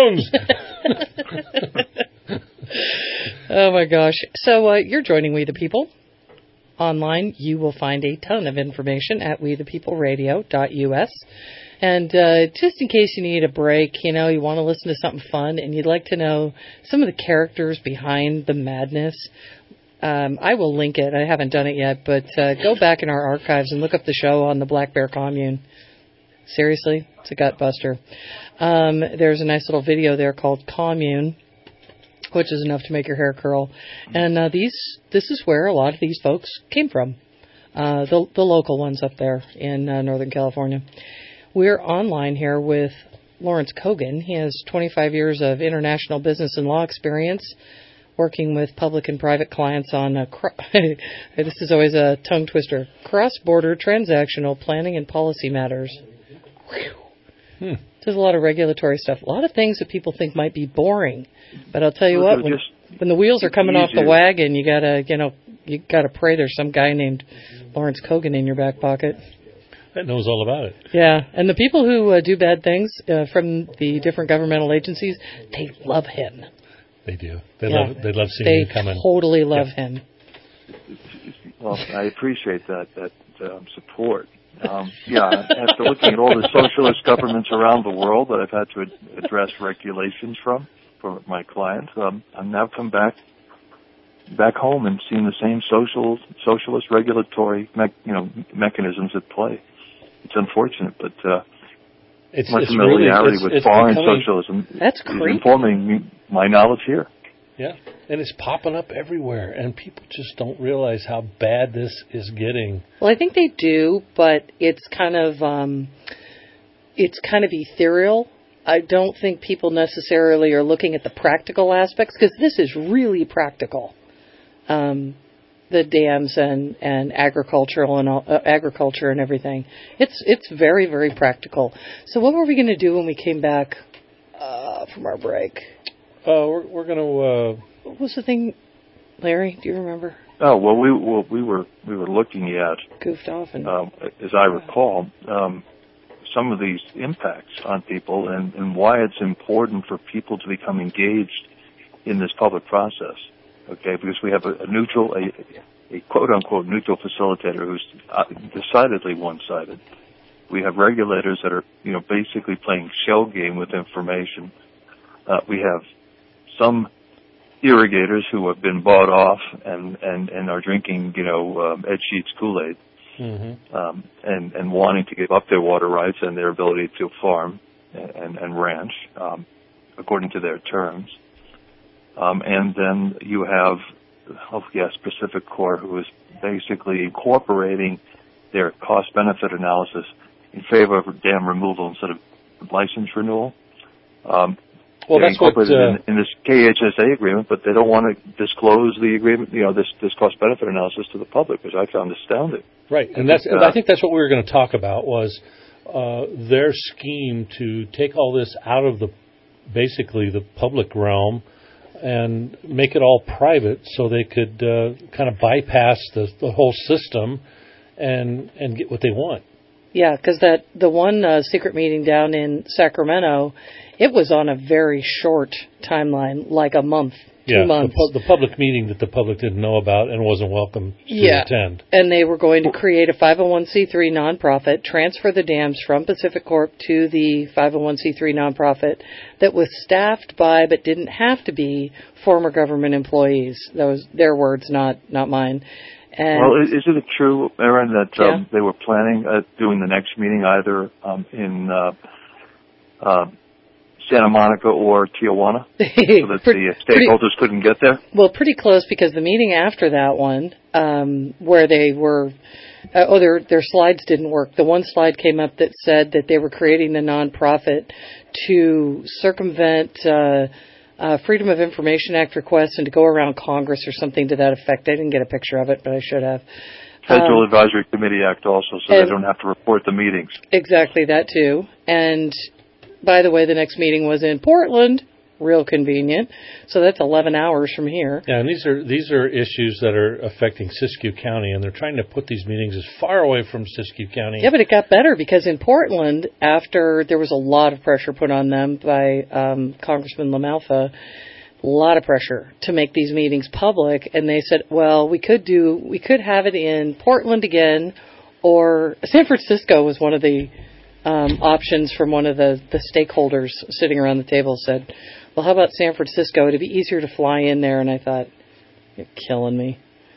the hounds! Oh, my gosh. So uh, you're joining We the People. Online, you will find a ton of information at we the people radio dot u s. And uh, just in case you need a break, you know, you want to listen to something fun and you'd like to know some of the characters behind the madness, um, I will link it. I haven't done it yet, but uh, go back in our archives and look up the show on the Black Bear Commune. Seriously, it's a gut buster. Um, there's a nice little video there called Commune, which is enough to make your hair curl. And uh, these, this is where a lot of these folks came from, uh, the, the local ones up there in uh, Northern California. We're online here with Lawrence Kogan. He has twenty-five years of international business and law experience working with public and private clients on, a cro- this is always a tongue twister, cross-border transactional planning and policy matters. Hmm. Does a lot of regulatory stuff, a lot of things that people think might be boring. But I'll tell you what, when, when the wheels are coming off the wagon, you gotta, you know, you gotta pray there's some guy named Lawrence Kogan in your back pocket. That knows all about it. Yeah, and the people who uh, do bad things uh, from the different governmental agencies, they love him. They do. They yeah. love. They love seeing they you coming. They totally love yeah. him. Well, I appreciate that that um, support. Um, yeah, after looking at all the socialist governments around the world that I've had to ad- address regulations from for my clients, um, I've now come back back home and seen the same social socialist regulatory me- you know mechanisms at play. It's unfortunate, but uh, it's, my it's familiarity really, it's, with it's foreign becoming, socialism that's is informing me, my knowledge here. Yeah, and it's popping up everywhere, and people just don't realize how bad this is getting. Well, I think they do, but it's kind of um, it's kind of ethereal I don't think people necessarily are looking at the practical aspects, because this is really practical. Um, the dams and, and agricultural and all, uh, agriculture and everything. It's it's very, very practical. So what were we going to do when we came back uh, from our break? Uh, we're we're going to. Uh... What was the thing, Larry? Do you remember? Oh well, we well, we were we were looking at goofed off, and um, as I recall, um, some of these impacts on people and, and why it's important for people to become engaged in this public process. Okay, because we have a, a neutral, a, a quote-unquote neutral facilitator who's uh, decidedly one-sided. We have regulators that are, you know, basically playing shell game with information. Uh, we have some irrigators who have been bought off and, and, and are drinking, you know, um, Ed Sheets Kool-Aid, mm-hmm. um, and, and wanting to give up their water rights and their ability to farm and, and ranch um, according to their terms. Um, and then you have, oh yes, Pacific Corp, who is basically incorporating their cost-benefit analysis in favor of dam removal instead of license renewal. Um, well, that's what uh, in, in this K H S A agreement, but they don't want to disclose the agreement, you know, this, this cost-benefit analysis to the public, which I found astounding. Right, and that's uh, I think that's what we were going to talk about was uh, their scheme to take all this out of the basically the public realm and make it all private so they could uh, kind of bypass the, the whole system and and get what they want. Yeah, because that the one uh, secret meeting down in Sacramento, it was on a very short timeline, like a month, two yeah, months. The, pu- the public meeting that the public didn't know about and wasn't welcome to yeah. attend. And they were going to create a five oh one c three nonprofit, transfer the dams from Pacific Corp to the five oh one c three nonprofit that was staffed by, but didn't have to be, former government employees. Those their words, not not mine. And well, isn't it true, Aaron, that um, yeah. they were planning uh, doing the next meeting either um, in uh, uh, Santa Monica or Tijuana, so that pretty, the stakeholders pretty, couldn't get there? Well, pretty close, because the meeting after that one, um, where they were, uh, oh, their their slides didn't work. The one slide came up that said that they were creating the nonprofit to circumvent uh, uh, Freedom of Information Act requests and to go around Congress or something to that effect. I didn't get a picture of it, but I should have. Federal um, Advisory Committee Act also, so they don't have to report the meetings. Exactly, that too. And by the way, the next meeting was in Portland. Real convenient. So that's eleven hours from here. Yeah, and these are these are issues that are affecting Siskiyou County, and they're trying to put these meetings as far away from Siskiyou County. Yeah, but it got better, because in Portland, after there was a lot of pressure put on them by um, Congressman LaMalfa, a lot of pressure to make these meetings public, and they said, well, we could do, we could have it in Portland again, or San Francisco was one of the um, options from one of the, the stakeholders sitting around the table. Said, well, how about San Francisco? It'd be easier to fly in there. And I thought, you're killing me.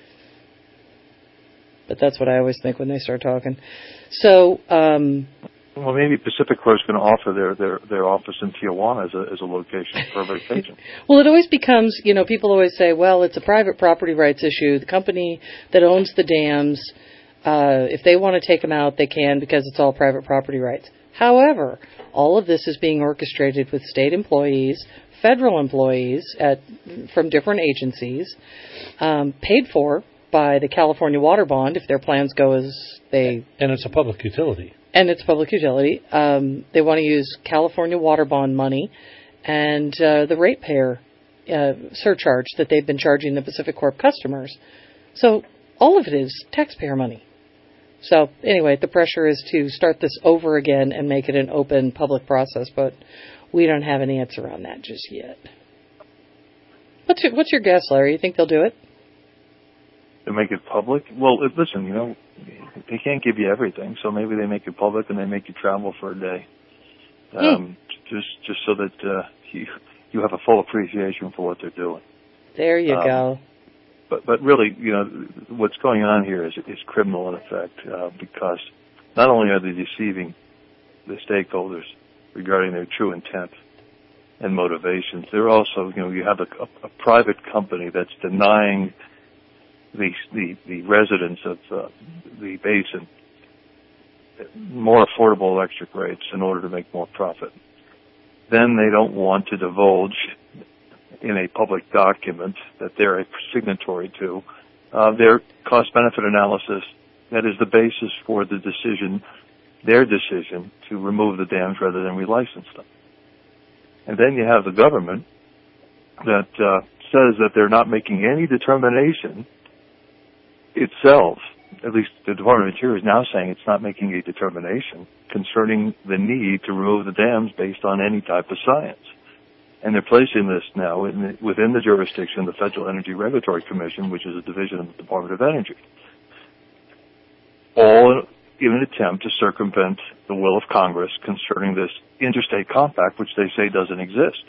But that's what I always think when they start talking. So, um, well, maybe Pacific Corp is going to offer their, their, their office in Tijuana as a, as a location for a vacation. Well, it always becomes, you know, people always say, well, it's a private property rights issue. The company that owns the dams, uh, if they want to take them out, they can, because it's all private property rights. However, all of this is being orchestrated with state employees, federal employees at from different agencies, um, paid for by the California Water Bond if their plans go as they... And it's a public utility. And it's a public utility. Um, they want to use California Water Bond money and uh, the ratepayer uh, surcharge that they've been charging the Pacific Corp customers. So all of it is taxpayer money. So anyway, the pressure is to start this over again and make it an open public process, but we don't have an answer on that just yet. What's your, what's your guess, Larry? You think they'll do it? To make it public? Well, listen, you know, they can't give you everything, so maybe they make it public and they make you travel for a day, um, mm. just just so that uh, you you have a full appreciation for what they're doing. There you um, go. But but really, you know, what's going on here is is criminal in effect, uh, because not only are they deceiving the stakeholders regarding their true intent and motivations, they're also, you know, you have a, a, a private company that's denying the the, the residents of uh, the basin more affordable electric rates in order to make more profit. then they don't want to divulge in a public document that they're a signatory to uh, their cost-benefit analysis that is the basis for the decision, their decision to remove the dams rather than relicense them. And then you have the government that uh, says that they're not making any determination itself. At least the Department of Interior is now saying it's not making a determination concerning the need to remove the dams based on any type of science. And they're placing this now in the, within the jurisdiction of the Federal Energy Regulatory Commission, which is a division of the Department of Energy, all in an attempt to circumvent the will of Congress concerning this interstate compact, which they say doesn't exist.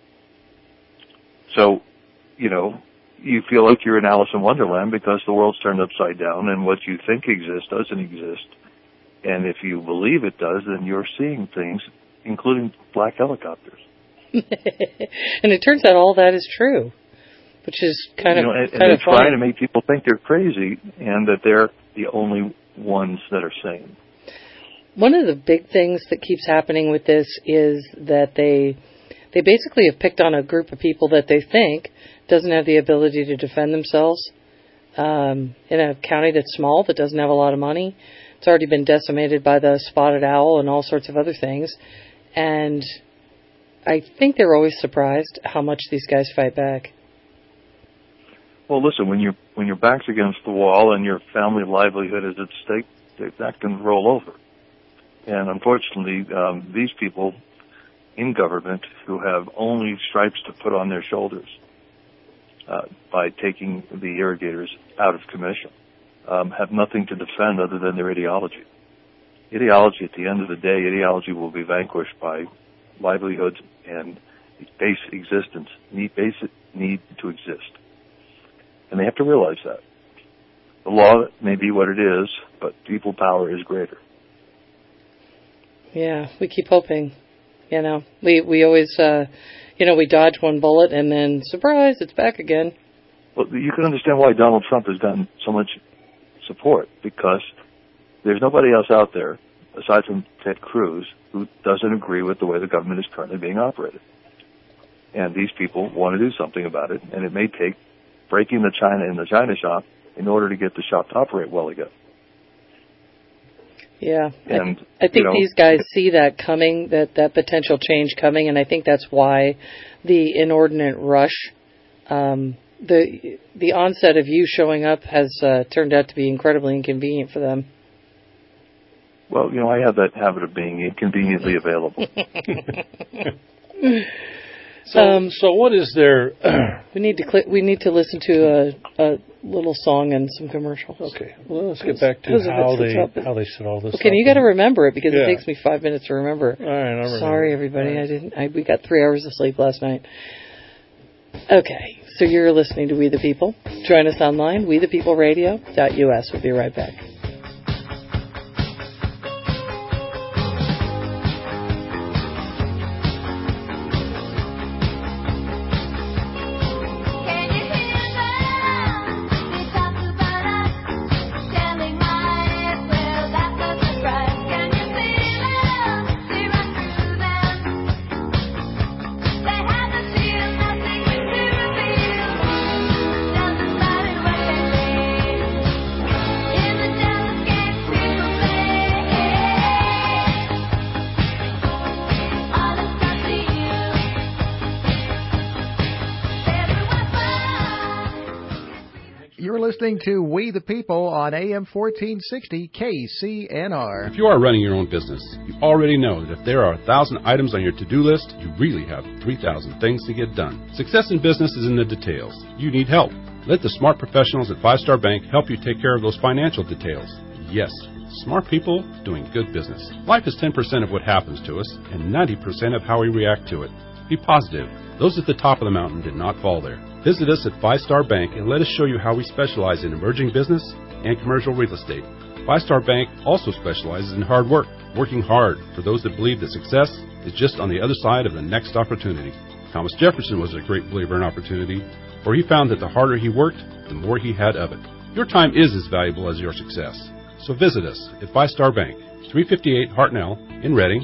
So, you know, you feel like you're in Alice in Wonderland because the world's turned upside down and what you think exists doesn't exist. And if you believe it does, then you're seeing things, including black helicopters. And it turns out all that is true, which is kind you of know, and, kind and of they're trying to make people think they're crazy and that they're the only ones that are sane. One of the big things that keeps happening with this is that they they basically have picked on a group of people that they think doesn't have the ability to defend themselves um, in a county that's small, that doesn't have a lot of money. It's already been decimated by the spotted owl and all sorts of other things. And I think they're always surprised how much these guys fight back. Well, listen, when, you, when your back's against the wall and your family livelihood is at stake, that can roll over. And unfortunately, um, these people in government who have only stripes to put on their shoulders uh, by taking the irrigators out of commission um, have nothing to defend other than their ideology. Ideology, at the end of the day, ideology will be vanquished by livelihoods and basic existence, need, basic need to exist. And they have to realize that. The law may be what it is, but people power is greater. Yeah, we keep hoping. You know, we we always, uh, you know, we dodge one bullet and then, surprise, it's back again. Well, you can understand why Donald Trump has gotten so much support, because there's nobody else out there, aside from Ted Cruz, who doesn't agree with the way the government is currently being operated. And these people want to do something about it, and it may take breaking the China in the China shop in order to get the shop to operate well again. Yeah, and, I, I think you know, these guys see that coming, that, that potential change coming, and I think that's why the inordinate rush, um, the the onset of you showing up has uh, turned out to be incredibly inconvenient for them. Well, you know, I have that habit of being inconveniently available. So, Um, so what is their? we need to cl- we need to listen to a, a little song and some commercials. Okay, well, let's get back to how they how they set all this. Okay, up. you got to remember it because Yeah. it takes me five minutes to remember. All right, I remember. Sorry, everybody, All right. I didn't. I, we got three hours of sleep last night. Okay, so you're listening to We the People. Join us online, we the people radio dot U S. We'll be right back. You're listening to We the People on A M fourteen sixty K C N R. If you are running your own business, you already know that if there are a thousand items on your to-do list, you really have three thousand things to get done. Success in business is in the details. You need help. Let the smart professionals at Five Star Bank help you take care of those financial details. Yes, smart people doing good business. Life is ten percent of what happens to us and ninety percent of how we react to it. Be positive. Those at the top of the mountain did not fall there. Visit us at Five Star Bank and let us show you how we specialize in emerging business and commercial real estate. Five Star Bank also specializes in hard work, working hard for those that believe that success is just on the other side of the next opportunity. Thomas Jefferson was a great believer in opportunity, for he found that the harder he worked, the more he had of it. Your time is as valuable as your success. So visit us at Five Star Bank, three fifty-eight Hartnell in Reading,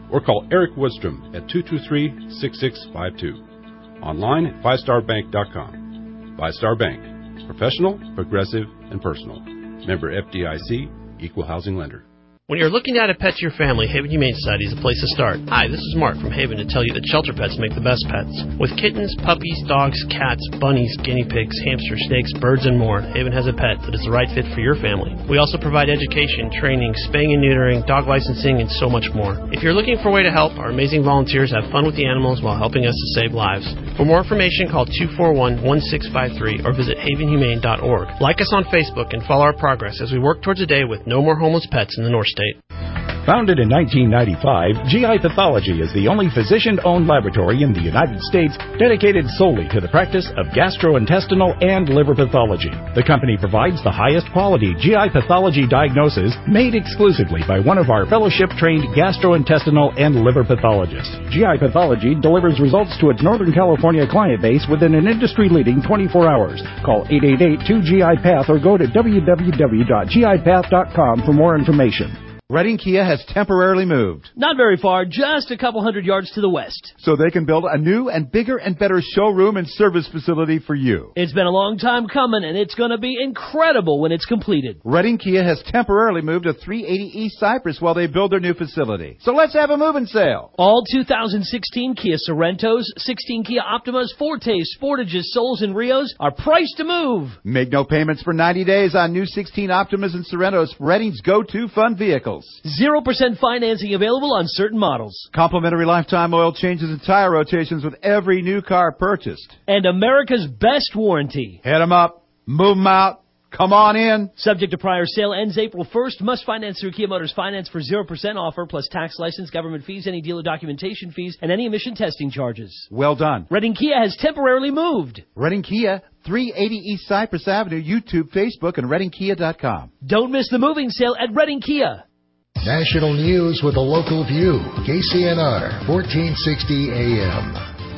or call Eric Woodstrom at two two three, six six five two. Online at five star bank dot com. Five Star Bank. Professional, progressive, and personal. Member F D I C, Equal Housing Lender. When you're looking to add a pet to your family, Haven Humane Society is the place to start. Hi, this is Mark from Haven to tell you that shelter pets make the best pets. With kittens, puppies, dogs, cats, bunnies, guinea pigs, hamsters, snakes, birds, and more, Haven has a pet that is the right fit for your family. We also provide education, training, spaying and neutering, dog licensing, and so much more. If you're looking for a way to help, our amazing volunteers have fun with the animals while helping us to save lives. For more information, call two four one, one six five three or visit haven humane dot org. Like us on Facebook and follow our progress as we work towards a day with no more homeless pets in the North State. Founded in nineteen ninety-five, G I Pathology is the only physician-owned laboratory in the United States dedicated solely to the practice of gastrointestinal and liver pathology. The company provides the highest quality G I pathology diagnosis made exclusively by one of our fellowship-trained gastrointestinal and liver pathologists. G I Pathology delivers results to its Northern California client base within an industry-leading twenty-four hours. Call eight eight eight, two G I Path or go to w w w dot g i path dot com for more information. Redding Kia has temporarily moved. Not very far, just a couple hundred yards to the west. So they can build a new and bigger and better showroom and service facility for you. It's been a long time coming, and it's going to be incredible when it's completed. Redding Kia has temporarily moved to three eighty East Cypress while they build their new facility. So let's have a moving sale. All two thousand sixteen Kia Sorrentos, sixteen Kia Optimas, Fortes, Sportages, Souls, and Rios are priced to move. Make no payments for ninety days on new sixteen Optimas and Sorrentos, Redding's go-to fun vehicles. zero percent financing available on certain models. Complimentary lifetime oil changes and tire rotations with every new car purchased. And America's best warranty. Head them up, move them out, come on in. Subject to prior sale, ends April first. Must finance through Kia Motors Finance for zero percent offer plus tax, license, government fees, any dealer documentation fees, and any emission testing charges. Well done. Redding Kia has temporarily moved. Redding Kia, three eighty East Cypress Avenue, YouTube, Facebook, and redding kia dot com. Don't miss the moving sale at Redding Kia. National news with a local view. K C N R, fourteen sixty A M.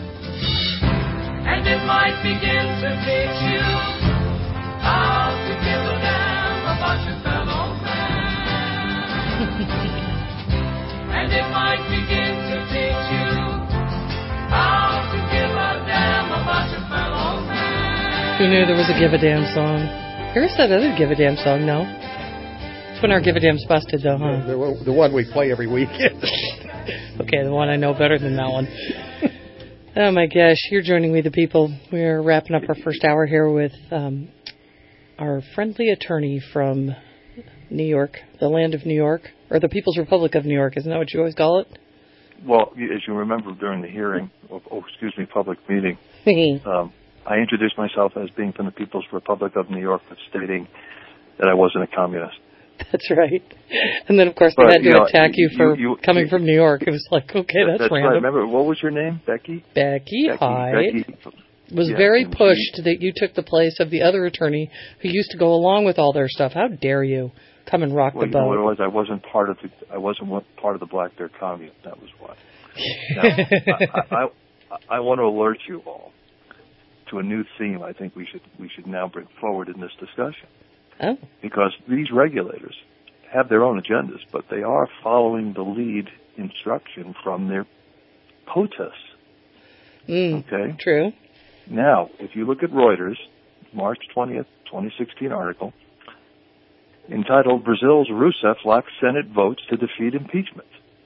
And it might begin to teach you how to give a damn about your fellow man. And it might begin to teach you how to give a damn about your fellow man. Who knew there was a Give a Damn song? Here's that other Give a Damn song, no? When our Give a Damn's busted, though, huh? The, the one we play every week. Okay, the one I know better than that one. Oh, my gosh. You're joining We the People. We're wrapping up our first hour here with um, our friendly attorney from New York, the land of New York, or the People's Republic of New York. Isn't that what you always call it? Well, as you remember during the hearing, oh, oh excuse me, public meeting, um, I introduced myself as being from the People's Republic of New York, but stating that I wasn't a communist. That's right. And then, of course, they but, had to you know, attack you, you for you, you, coming from New York. It was like, okay, that's, that's random. Right. Remember, what was your name? Becky? Becky, Becky Hyde. Becky. Was yeah, very pushed she, that you took the place of the other attorney who used to go along with all their stuff. How dare you come and rock well, the boat? boat? You know what it was? I wasn't part of the. I wasn't part of the Black Bear Commune. That was why. Now, I, I, I want to alert you all to a new theme. I think we should we should now bring forward in this discussion. Oh. Because these regulators have their own agendas, but they are following the lead instruction from their P O T U S. Mm, okay? True. Now, if you look at Reuters, March twentieth, twenty sixteen article, entitled, Brazil's Rousseff lacks Senate votes to defeat impeachment.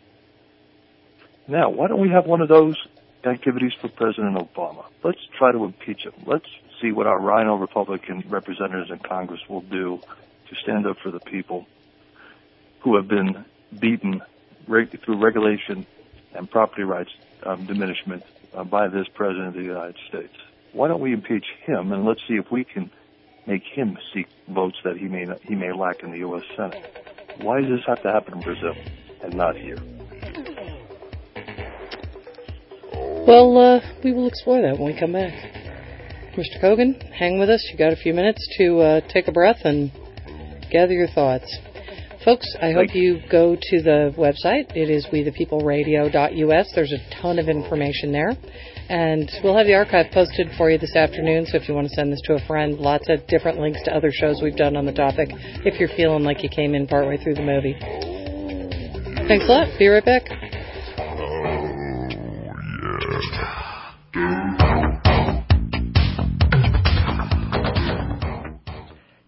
Now, why don't we have one of those activities for President Obama? Let's try to impeach him. Let's see what our Rhino Republican representatives in Congress will do to stand up for the people who have been beaten reg- through regulation and property rights um, diminishment uh, by this President of the United States. Why don't we impeach him, and let's see if we can make him seek votes that he may not, he may lack in the U S Senate. Why does this have to happen in Brazil and not here? Well, uh, we will explore that when we come back. Mister Kogan, hang with us. You got a few minutes to uh, take a breath and gather your thoughts. Folks, I hope you go to the website. It is we the people radio dot U S. There's a ton of information there. And we'll have the archive posted for you this afternoon, so if you want to send this to a friend, lots of different links to other shows we've done on the topic if you're feeling like you came in partway through the movie. Thanks a lot. Be right back.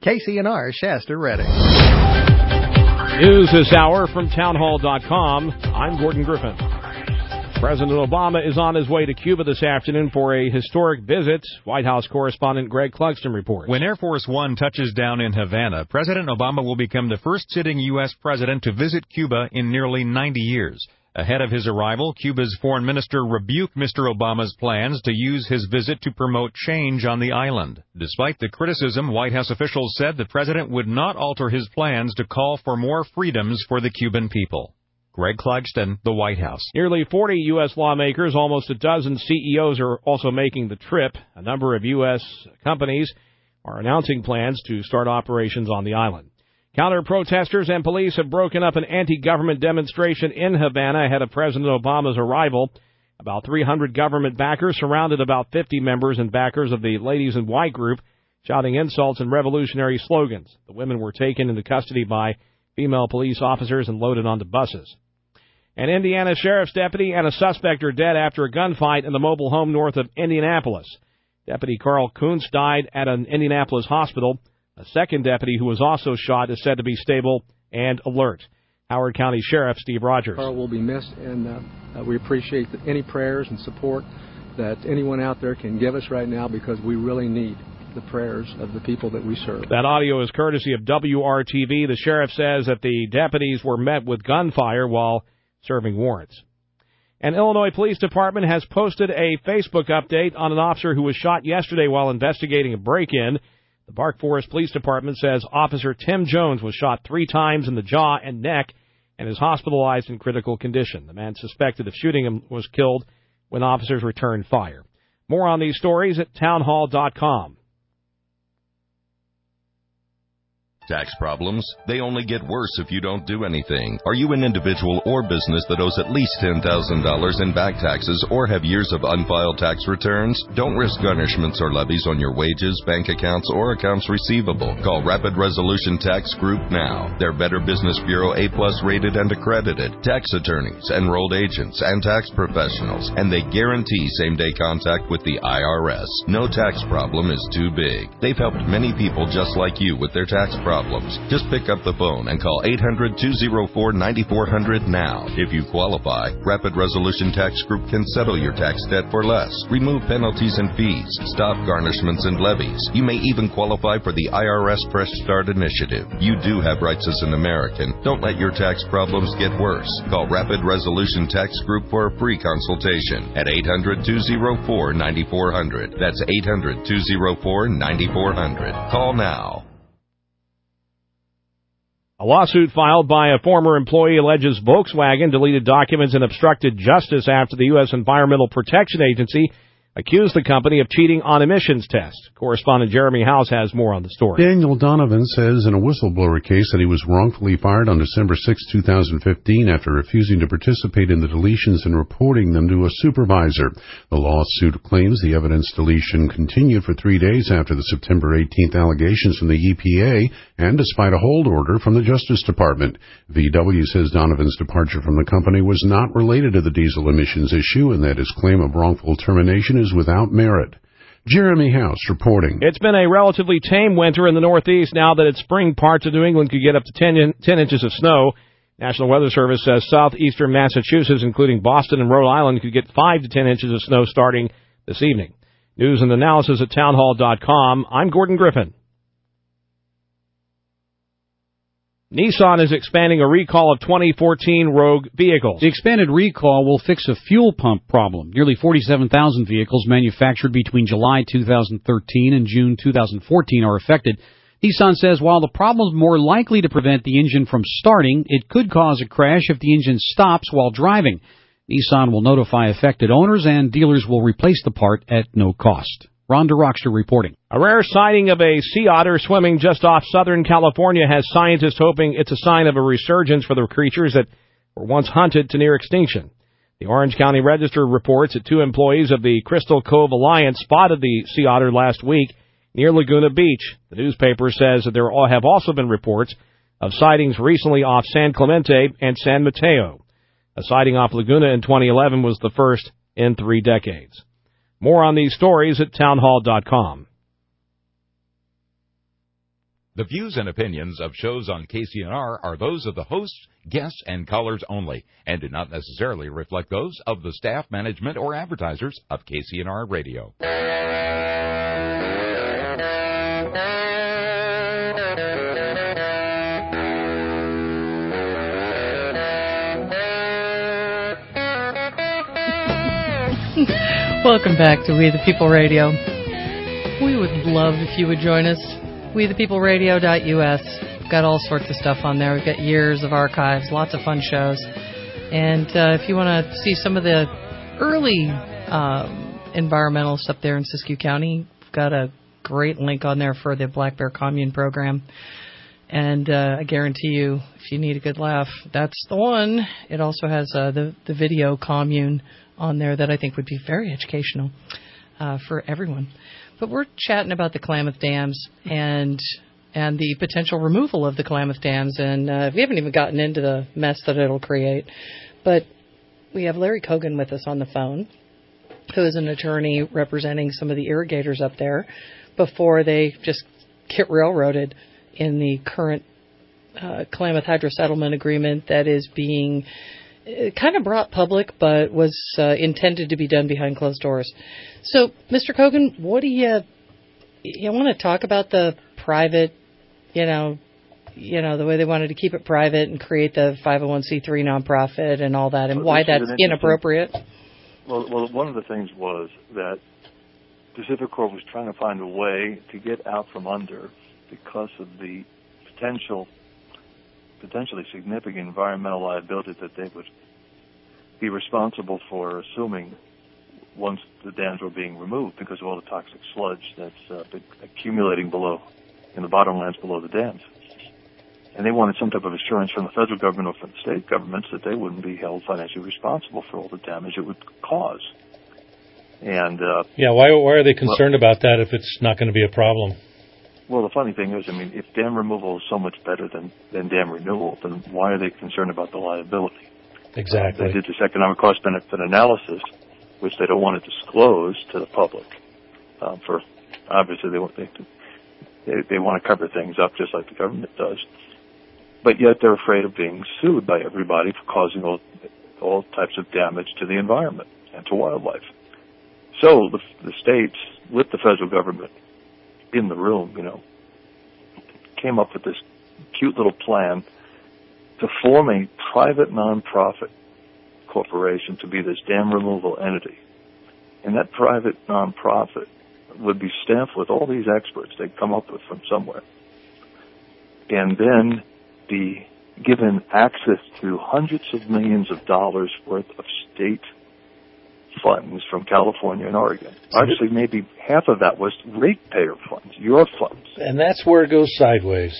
K C N R, Shasta Redding. News this hour from townhall dot com. I'm Gordon Griffin. President Obama is on his way to Cuba this afternoon for a historic visit. White House correspondent Greg Clugston reports. When Air Force One touches down in Havana, President Obama will become the first sitting U S president to visit Cuba in nearly ninety years. Ahead of his arrival, Cuba's foreign minister rebuked Mister Obama's plans to use his visit to promote change on the island. Despite the criticism, White House officials said the president would not alter his plans to call for more freedoms for the Cuban people. Greg Clugston, the White House. Nearly forty U S lawmakers, almost a dozen C E Os are also making the trip. A number of U S companies are announcing plans to start operations on the island. Counter-protesters and police have broken up an anti-government demonstration in Havana ahead of President Obama's arrival. About three hundred government backers surrounded about fifty members and backers of the Ladies in White group, shouting insults and revolutionary slogans. The women were taken into custody by female police officers and loaded onto buses. An Indiana sheriff's deputy and a suspect are dead after a gunfight in the mobile home north of Indianapolis. Deputy Carl Kuntz died at an Indianapolis hospital. A second deputy who was also shot is said to be stable and alert. Howard County Sheriff Steve Rogers. Carl will be missed, and uh, uh, we appreciate the, any prayers and support that anyone out there can give us right now, because we really need the prayers of the people that we serve. That audio is courtesy of W R T V. The sheriff says that the deputies were met with gunfire while serving warrants. An Illinois Police Department has posted a Facebook update on an officer who was shot yesterday while investigating a break-in. The Park Forest Police Department says Officer Tim Jones was shot three times in the jaw and neck and is hospitalized in critical condition. The man suspected of shooting him was killed when officers returned fire. More on these stories at townhall dot com. Tax problems? They only get worse if you don't do anything. Are you an individual or business that owes at least ten thousand dollars in back taxes or have years of unfiled tax returns? Don't risk garnishments or levies on your wages, bank accounts, or accounts receivable. Call Rapid Resolution Tax Group now. They're Better Business Bureau A plus rated and accredited. Tax attorneys, enrolled agents, and tax professionals. And they guarantee same-day contact with the I R S. No tax problem is too big. They've helped many people just like you with their tax problems. Problems. Just pick up the phone and call eight hundred, two oh four, nine four hundred now. If you qualify, Rapid Resolution Tax Group can settle your tax debt for less, remove penalties and fees, stop garnishments and levies. You may even qualify for the I R S Fresh Start Initiative. You do have rights as an American. Don't let your tax problems get worse. Call Rapid Resolution Tax Group for a free consultation at eight hundred, two oh four, nine four hundred. That's eight hundred, two oh four, nine four hundred. Call now. A lawsuit filed by a former employee alleges Volkswagen deleted documents and obstructed justice after the U S Environmental Protection Agency accused the company of cheating on emissions tests. Correspondent Jeremy House has more on the story. Daniel Donovan says in a whistleblower case that he was wrongfully fired on December sixth, two thousand fifteen after refusing to participate in the deletions and reporting them to a supervisor. The lawsuit claims the evidence deletion continued for three days after the September eighteenth allegations from the E P A and despite a hold order from the Justice Department. V W says Donovan's departure from the company was not related to the diesel emissions issue and that his claim of wrongful termination is without merit. Jeremy House reporting. It's been a relatively tame winter in the Northeast. Now that it's spring, parts of New England could get up to ten, in, ten inches of snow. National Weather Service says southeastern Massachusetts, including Boston and Rhode Island, could get five to ten inches of snow starting this evening. News and analysis at townhall dot com. I'm Gordon Griffin. Nissan is expanding a recall of twenty fourteen Rogue vehicles. The expanded recall will fix a fuel pump problem. Nearly forty-seven thousand vehicles manufactured between July two thousand thirteen and June two thousand fourteen are affected. Nissan says while the problem is more likely to prevent the engine from starting, it could cause a crash if the engine stops while driving. Nissan will notify affected owners and dealers will replace the part at no cost. Rhonda Rockster reporting. A rare sighting of a sea otter swimming just off Southern California has scientists hoping it's a sign of a resurgence for the creatures that were once hunted to near extinction. The Orange County Register reports that two employees of the Crystal Cove Alliance spotted the sea otter last week near Laguna Beach. The newspaper says that there have also been reports of sightings recently off San Clemente and San Mateo. A sighting off Laguna in twenty eleven was the first in three decades. More on these stories at townhall dot com. The views and opinions of shows on K C N R are those of the hosts, guests, and callers only, and do not necessarily reflect those of the staff, management, or advertisers of K C N R Radio. Welcome back to We the People Radio. We would love if you would join us. we the people radio dot U S. We've got all sorts of stuff on there. We've got years of archives, lots of fun shows. And uh, if you want to see some of the early um, environmentalists up there in Siskiyou County, we've got a great link on there for the Black Bear Commune program. And uh, I guarantee you, if you need a good laugh, that's the one. It also has uh, the, the video commune on there that I think would be very educational uh, for everyone. But we're chatting about the Klamath Dams and and the potential removal of the Klamath Dams, and uh, we haven't even gotten into the mess that it'll create. But we have Larry Kogan with us on the phone, who is an attorney representing some of the irrigators up there before they just get railroaded in the current uh, Klamath Hydro Settlement Agreement that is being kind of brought public, but was uh, intended to be done behind closed doors. So, Mister Kogan, what do you you want to talk about the private, you know, you know, the way they wanted to keep it private and create the five oh one c three nonprofit and all that, and well, why that's inappropriate? Well, well, one of the things was that PacifiCorp was trying to find a way to get out from under because of the potential potentially significant environmental liability that they would be responsible for assuming once the dams were being removed because of all the toxic sludge that's uh, been accumulating below in the bottomlands below the dams. And they wanted some type of assurance from the federal government or from the state governments that they wouldn't be held financially responsible for all the damage it would cause. And uh, yeah, why why are they concerned well, about that if it's not going to be a problem? Well, the funny thing is, I mean, if dam removal is so much better than, than dam renewal, then why are they concerned about the liability? Exactly. Uh, they did this economic cost-benefit analysis, which they don't want to disclose to the public. Um, for obviously, they, want, they, they they want to cover things up just like the government does. But yet they're afraid of being sued by everybody for causing all, all types of damage to the environment and to wildlife. So the, the states, with the federal government in the room, you know, came up with this cute little plan to form a private nonprofit corporation to be this dam removal entity. And that private nonprofit would be staffed with all these experts they'd come up with from somewhere. And then be given access to hundreds of millions of dollars worth of state funds from California and Oregon. Obviously, maybe half of that was ratepayer funds, your funds. And that's where it goes sideways.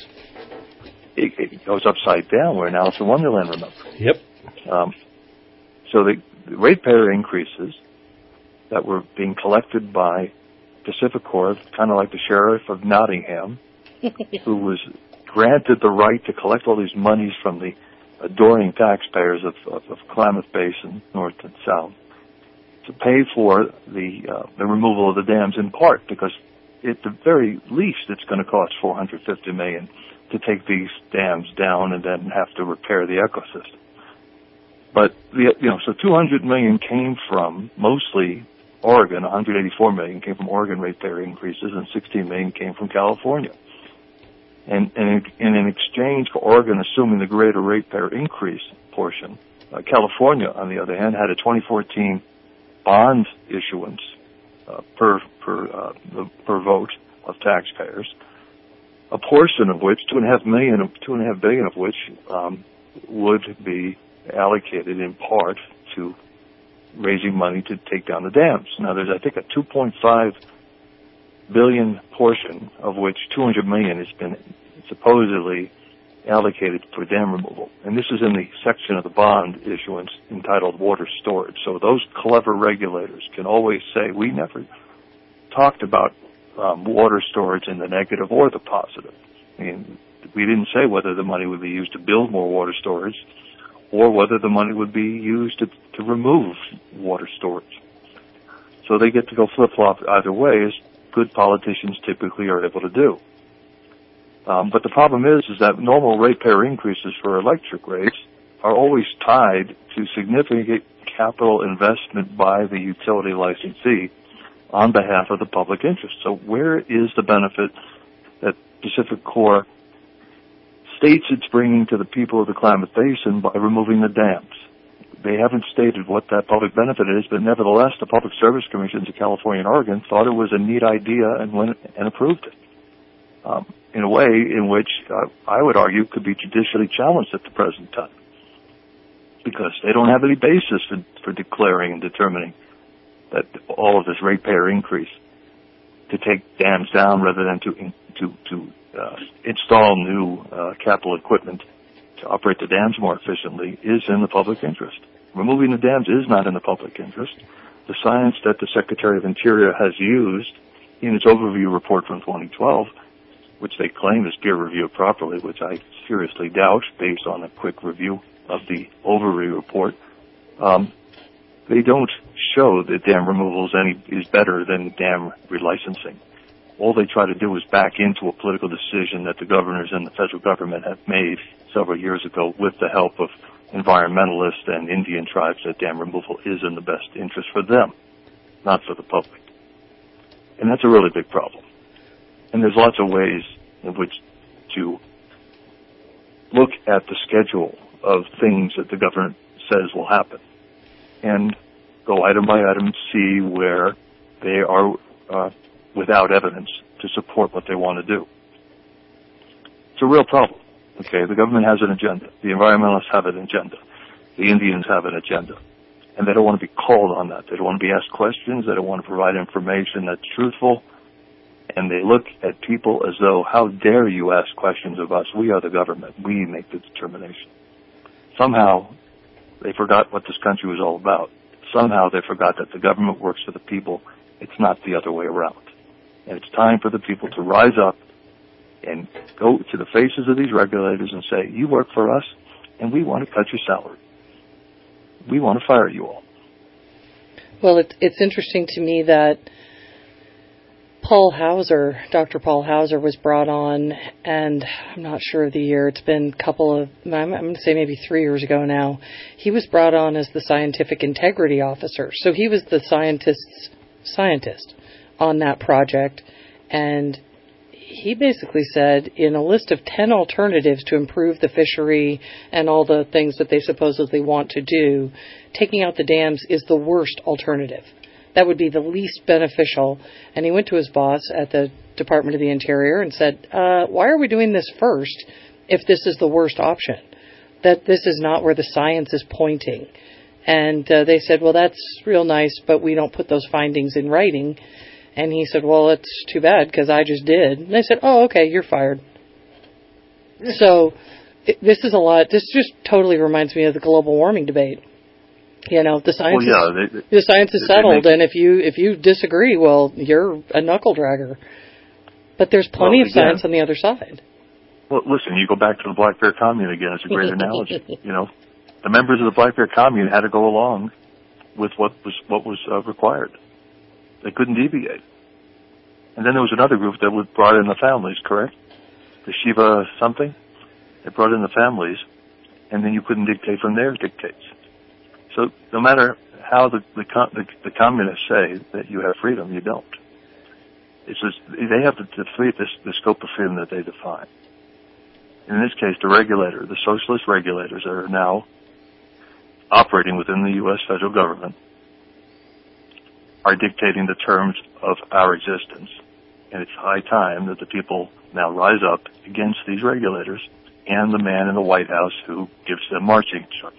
It, it goes upside down. We're in Alice in Wonderland, remember? Yep. Um, so the, the ratepayer increases that were being collected by PacifiCorp, kind of like the sheriff of Nottingham, who was granted the right to collect all these monies from the adoring taxpayers of, of, of Klamath Basin, north and south, to pay for the uh, the removal of the dams in part, because at the very least it's going to cost four hundred fifty million dollars to take these dams down and then have to repair the ecosystem. But the, you know, so two hundred million dollars came from mostly Oregon, one hundred eighty-four million dollars came from Oregon ratepayer increases, and sixteen million dollars came from California. And, and, in, and in exchange for Oregon assuming the greater ratepayer increase portion, uh, California, on the other hand, had a twenty fourteen bond issuance uh, per per uh, per vote of taxpayers, a portion of which two and a half million of two and a half billion of which um, would be allocated in part to raising money to take down the dams. Now, there's I think a two point five billion portion of which two hundred million has been supposedly allocated for dam removal. And this is in the section of the bond issuance entitled water storage. So those clever regulators can always say, we never talked about um, water storage in the negative or the positive. I mean, we didn't say whether the money would be used to build more water storage or whether the money would be used to, to remove water storage. So they get to go flip-flop either way, as good politicians typically are able to do. Um, but the problem is, is that normal ratepayer increases for electric rates are always tied to significant capital investment by the utility licensee on behalf of the public interest. So where is the benefit that Pacific Corp states it's bringing to the people of the Klamath Basin by removing the dams? They haven't stated what that public benefit is, but nevertheless, the Public Service Commissions of California and Oregon thought it was a neat idea and went and approved it. Um, in a way in which uh, I would argue could be judicially challenged at the present time, because they don't have any basis for, for declaring and determining that all of this ratepayer increase to take dams down rather than to to to uh, install new uh, capital equipment to operate the dams more efficiently is in the public interest. Removing the dams is not in the public interest. The science that the Secretary of Interior has used in its overview report from twenty twelve, which they claim is peer-reviewed properly, which I seriously doubt based on a quick review of the overview report, um, they don't show that dam removal is any is better than dam relicensing. All they try to do is back into a political decision that the governors and the federal government have made several years ago with the help of environmentalists and Indian tribes, that dam removal is in the best interest for them, not for the public. And that's a really big problem. And there's lots of ways in which to look at the schedule of things that the government says will happen and go item by item, see where they are uh, without evidence to support what they want to do. It's a real problem. Okay, the government has an agenda. The environmentalists have an agenda. The Indians have an agenda. And they don't want to be called on that. They don't want to be asked questions. They don't want to provide information that's truthful. And they look at people as though, how dare you ask questions of us? We are the government. We make the determination. Somehow, they forgot what this country was all about. Somehow, they forgot that the government works for the people. It's not the other way around. And it's time for the people to rise up and go to the faces of these regulators and say, you work for us, and we want to cut your salary. We want to fire you all. Well, it, it's interesting to me that Paul Hauser, Doctor Paul Hauser, was brought on, and I'm not sure of the year. It's been a couple of, I'm, I'm going to say maybe three years ago now. He was brought on as the scientific integrity officer. So he was the scientist's scientist on that project, and he basically said in a list of ten alternatives to improve the fishery and all the things that they supposedly want to do, taking out the dams is the worst alternative. That would be the least beneficial. And he went to his boss at the Department of the Interior and said, uh, why are we doing this first if this is the worst option? That this is not where the science is pointing. And uh, they said, well, that's real nice, but we don't put those findings in writing. And he said, well, it's too bad because I just did. And they said, oh, okay, you're fired. So it, this is a lot. This just totally reminds me of the global warming debate. You know, the science well, yeah, is, they, the science is settled, make, and if you if you disagree, well, you're a knuckle dragger. But there's plenty well, of science on the other side. Well, listen, you go back to the Black Bear Commune again. It's a great analogy. You know, the members of the Black Bear Commune had to go along with what was what was uh, required. They couldn't deviate. And then there was another group that was brought in the families, correct? The Shiva something. They brought in the families, and then you couldn't dictate from their dictates. So no matter how the the, the the communists say that you have freedom, you don't. It's just they have the, the, the, the scope of freedom that they define. In this case, the regulator, the socialist regulators that are now operating within the U S federal government, are dictating the terms of our existence. And it's high time that the people now rise up against these regulators and the man in the White House who gives them marching instructions.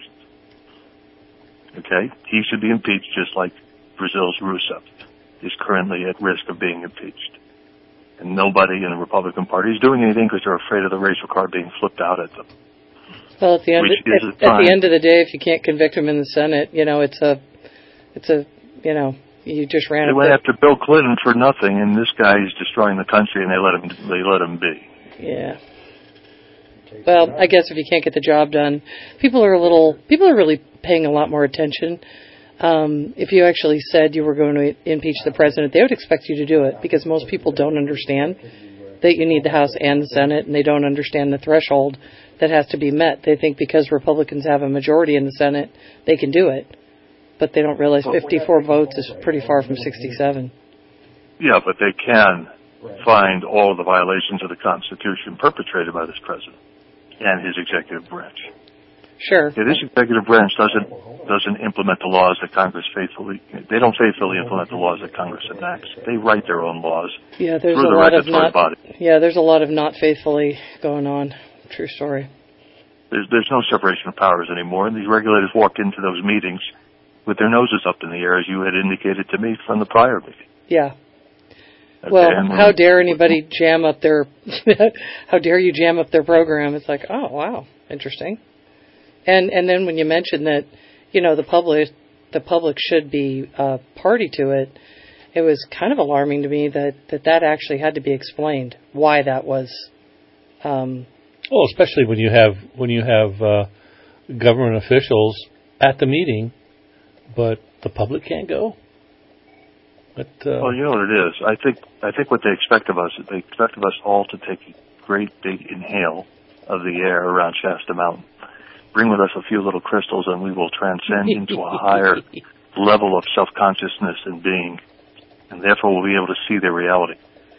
Okay? He should be impeached just like Brazil's Rousseff is currently at risk of being impeached. And nobody in the Republican Party is doing anything because they're afraid of the racial card being flipped out at them. Well, at the end, of, at, at the end of the day, if you can't convict him in the Senate, you know, it's a, it's a, you know, you just ran. They went after Bill Clinton for nothing, and this guy is destroying the country, and they let him. They let him be. Yeah. Well, I guess if you can't get the job done, people are a little. People are really paying a lot more attention. Um, if you actually said you were going to impeach the president, they would expect you to do it because most people don't understand that you need the House and the Senate, and they don't understand the threshold that has to be met. They think because Republicans have a majority in the Senate, they can do it. But they don't realize fifty-four votes is pretty far from sixty-seven. Yeah, but they can find all of the violations of the Constitution perpetrated by this president and his executive branch. Sure. Yeah, this executive branch doesn't doesn't implement the laws that Congress faithfully. They don't faithfully implement the laws that Congress enacts. They write their own laws. Yeah, there's through a the lot of regulatory not. body. Yeah, there's a lot of not faithfully going on. True story. There's there's no separation of powers anymore, and these regulators walk into those meetings with their noses up in the air, as you had indicated to me from the prior meeting. Yeah. Okay, Well, and how dare anybody jam up their? How dare you jam up their program? It's like, oh wow, interesting. And and then when you mention that, you know, the public the public should be uh, party to it, it was kind of alarming to me that that, that actually had to be explained why that was. Um, well, especially when you have when you have uh, government officials at the meeting, but the public can't go. But, uh, well, you know what it is. I think I think what they expect of us is they expect of us all to take a great big inhale of the air around Shasta Mountain. Bring with us a few little crystals, and we will transcend into a higher level of self-consciousness and being, and therefore we'll be able to see their reality.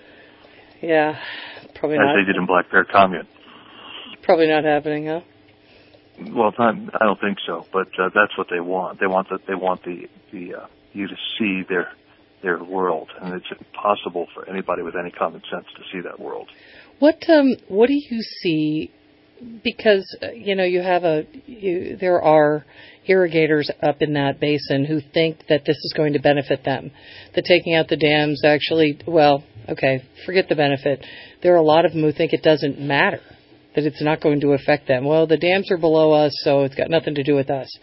Yeah, probably as not. they did in Black Bear Commune. Probably not happening, huh? Well, not, I don't think so, but uh, that's what they want. They want that. They want the the uh, you to see their their world, and it's impossible for anybody with any common sense to see that world. What um what do you see? Because uh, you know you have a you, there are irrigators up in that basin who think that this is going to benefit them. That taking out the dams actually, well, okay, forget the benefit. There are a lot of them who think it doesn't matter, that it's not going to affect them. Well, the dams are below us, so it's got nothing to do with us.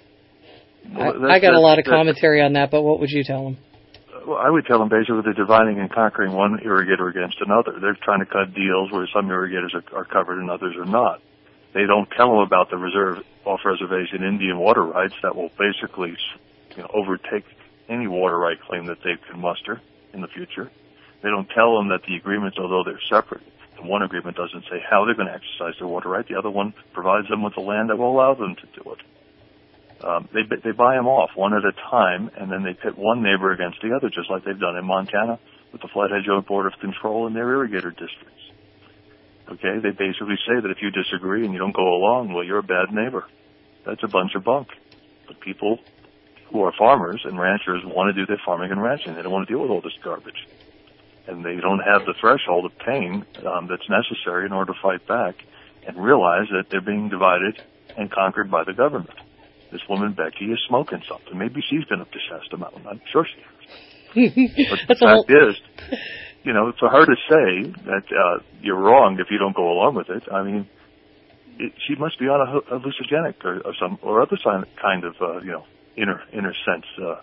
Well, I, I got a lot of commentary on that, but what would you tell them? Well, I would tell them basically they're dividing and conquering one irrigator against another. They're trying to cut deals where some irrigators are, are covered and others are not. They don't tell them about the reserve off-reservation Indian water rights that will basically, you know, overtake any water right claim that they can muster in the future. They don't tell them that the agreements, although they're separate, the one agreement doesn't say how they're going to exercise their water right. The other one provides them with the land that will allow them to do it. Um, they they buy them off one at a time, and then they pit one neighbor against the other, just like they've done in Montana with the Flathead Joint Board of Control and their irrigator districts. Okay, they basically say that if you disagree and you don't go along, well, you're a bad neighbor. That's a bunch of bunk. But people who are farmers and ranchers want to do their farming and ranching. They don't want to deal with all this garbage. And they don't have the threshold of pain um, that's necessary in order to fight back and realize that they're being divided and conquered by the government. This woman, Becky, is smoking something. Maybe she's been up to Shasta Mountain. I'm sure she has. But the fact is, you know, for her to say that uh, you're wrong if you don't go along with it, I mean, it, she must be on a hallucinogenic or, or some or other kind of, uh, you know, inner inner sense uh,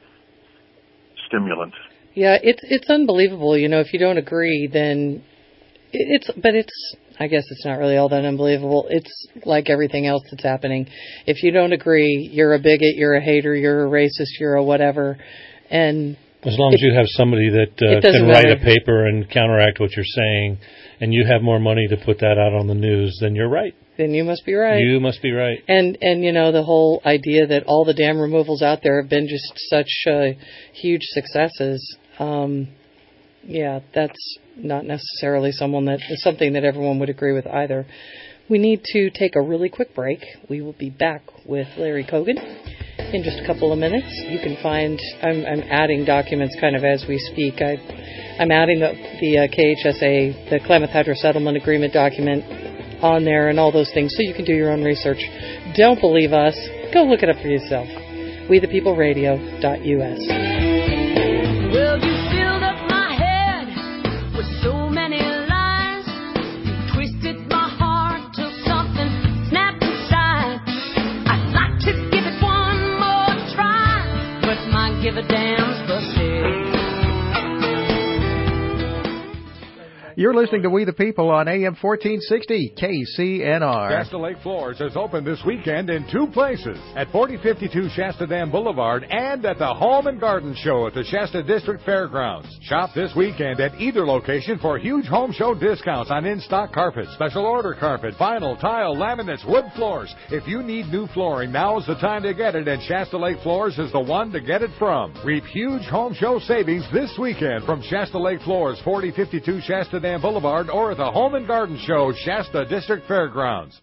stimulant. Yeah, it's it's unbelievable. You know, if you don't agree, then it's. But it's. I guess it's not really all that unbelievable. It's like everything else that's happening. If you don't agree, you're a bigot, you're a hater, you're a racist, you're a whatever. And as long it, as you have somebody that uh, can matter. write a paper and counteract what you're saying, and you have more money to put that out on the news, then you're right. Then you must be right. You must be right. And, and you know, the whole idea that all the dam removals out there have been just such uh, huge successes, um, yeah, that's not necessarily someone that is something that everyone would agree with either. We need to take a really quick break. We will be back with Larry Cogan in just a couple of minutes. You can find, I'm, I'm adding documents kind of as we speak. I, I'm adding the, the uh, K H S A, the Klamath Hydro Settlement Agreement document on there and all those things, so you can do your own research. Don't believe us. Go look it up for yourself. we the people radio dot U S. Well, you filled up my head with so many lies. You twisted my heart till something snapped inside. I'd like to give it one more try, but my give a damn's busted. You're listening to We the People on A M fourteen sixty K C N R. Shasta Lake Floors is open this weekend in two places, at forty fifty-two Shasta Dam Boulevard and at the Home and Garden Show at the Shasta District Fairgrounds. Shop this weekend at either location for huge home show discounts on in-stock carpet, special order carpet, vinyl, tile, laminates, wood floors. If you need new flooring, now is the time to get it, and Shasta Lake Floors is the one to get it from. Reap huge home show savings this weekend from Shasta Lake Floors, forty fifty-two Shasta Dam Boulevard, or at the Home and Garden Show, Shasta District Fairgrounds.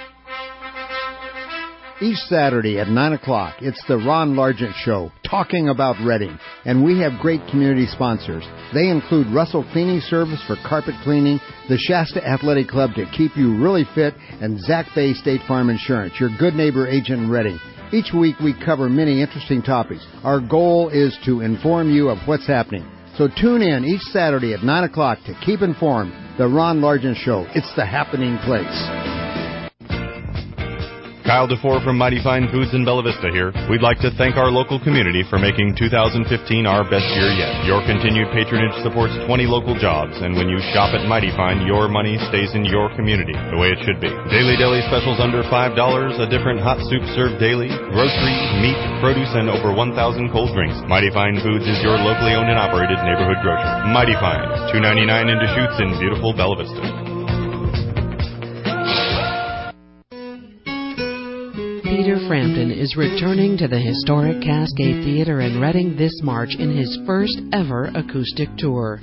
Each Saturday at nine o'clock, it's the Ron Largent Show, talking about Reading. And we have great community sponsors. They include Russell Cleaning Service for carpet cleaning, the Shasta Athletic Club to keep you really fit, and Zach Bay State Farm Insurance, your good neighbor agent in Reading. Each week we cover many interesting topics. Our goal is to inform you of what's happening. So tune in each Saturday at nine o'clock to keep informed. The Ron Largent Show. It's the happening place. Kyle DeFore from Mighty Fine Foods in Bella Vista here. We'd like to thank our local community for making two thousand fifteen our best year yet. Your continued patronage supports twenty local jobs, and when you shop at Mighty Fine, your money stays in your community, the way it should be. Daily deli specials under five dollars, a different hot soup served daily, groceries, meat, produce, and over one thousand cold drinks. Mighty Fine Foods is your locally owned and operated neighborhood grocer. Mighty Fine, two ninety-nine in Deschutes in beautiful Bella Vista. Peter Frampton is returning to the historic Cascade Theater in Reading this March in his first ever acoustic tour.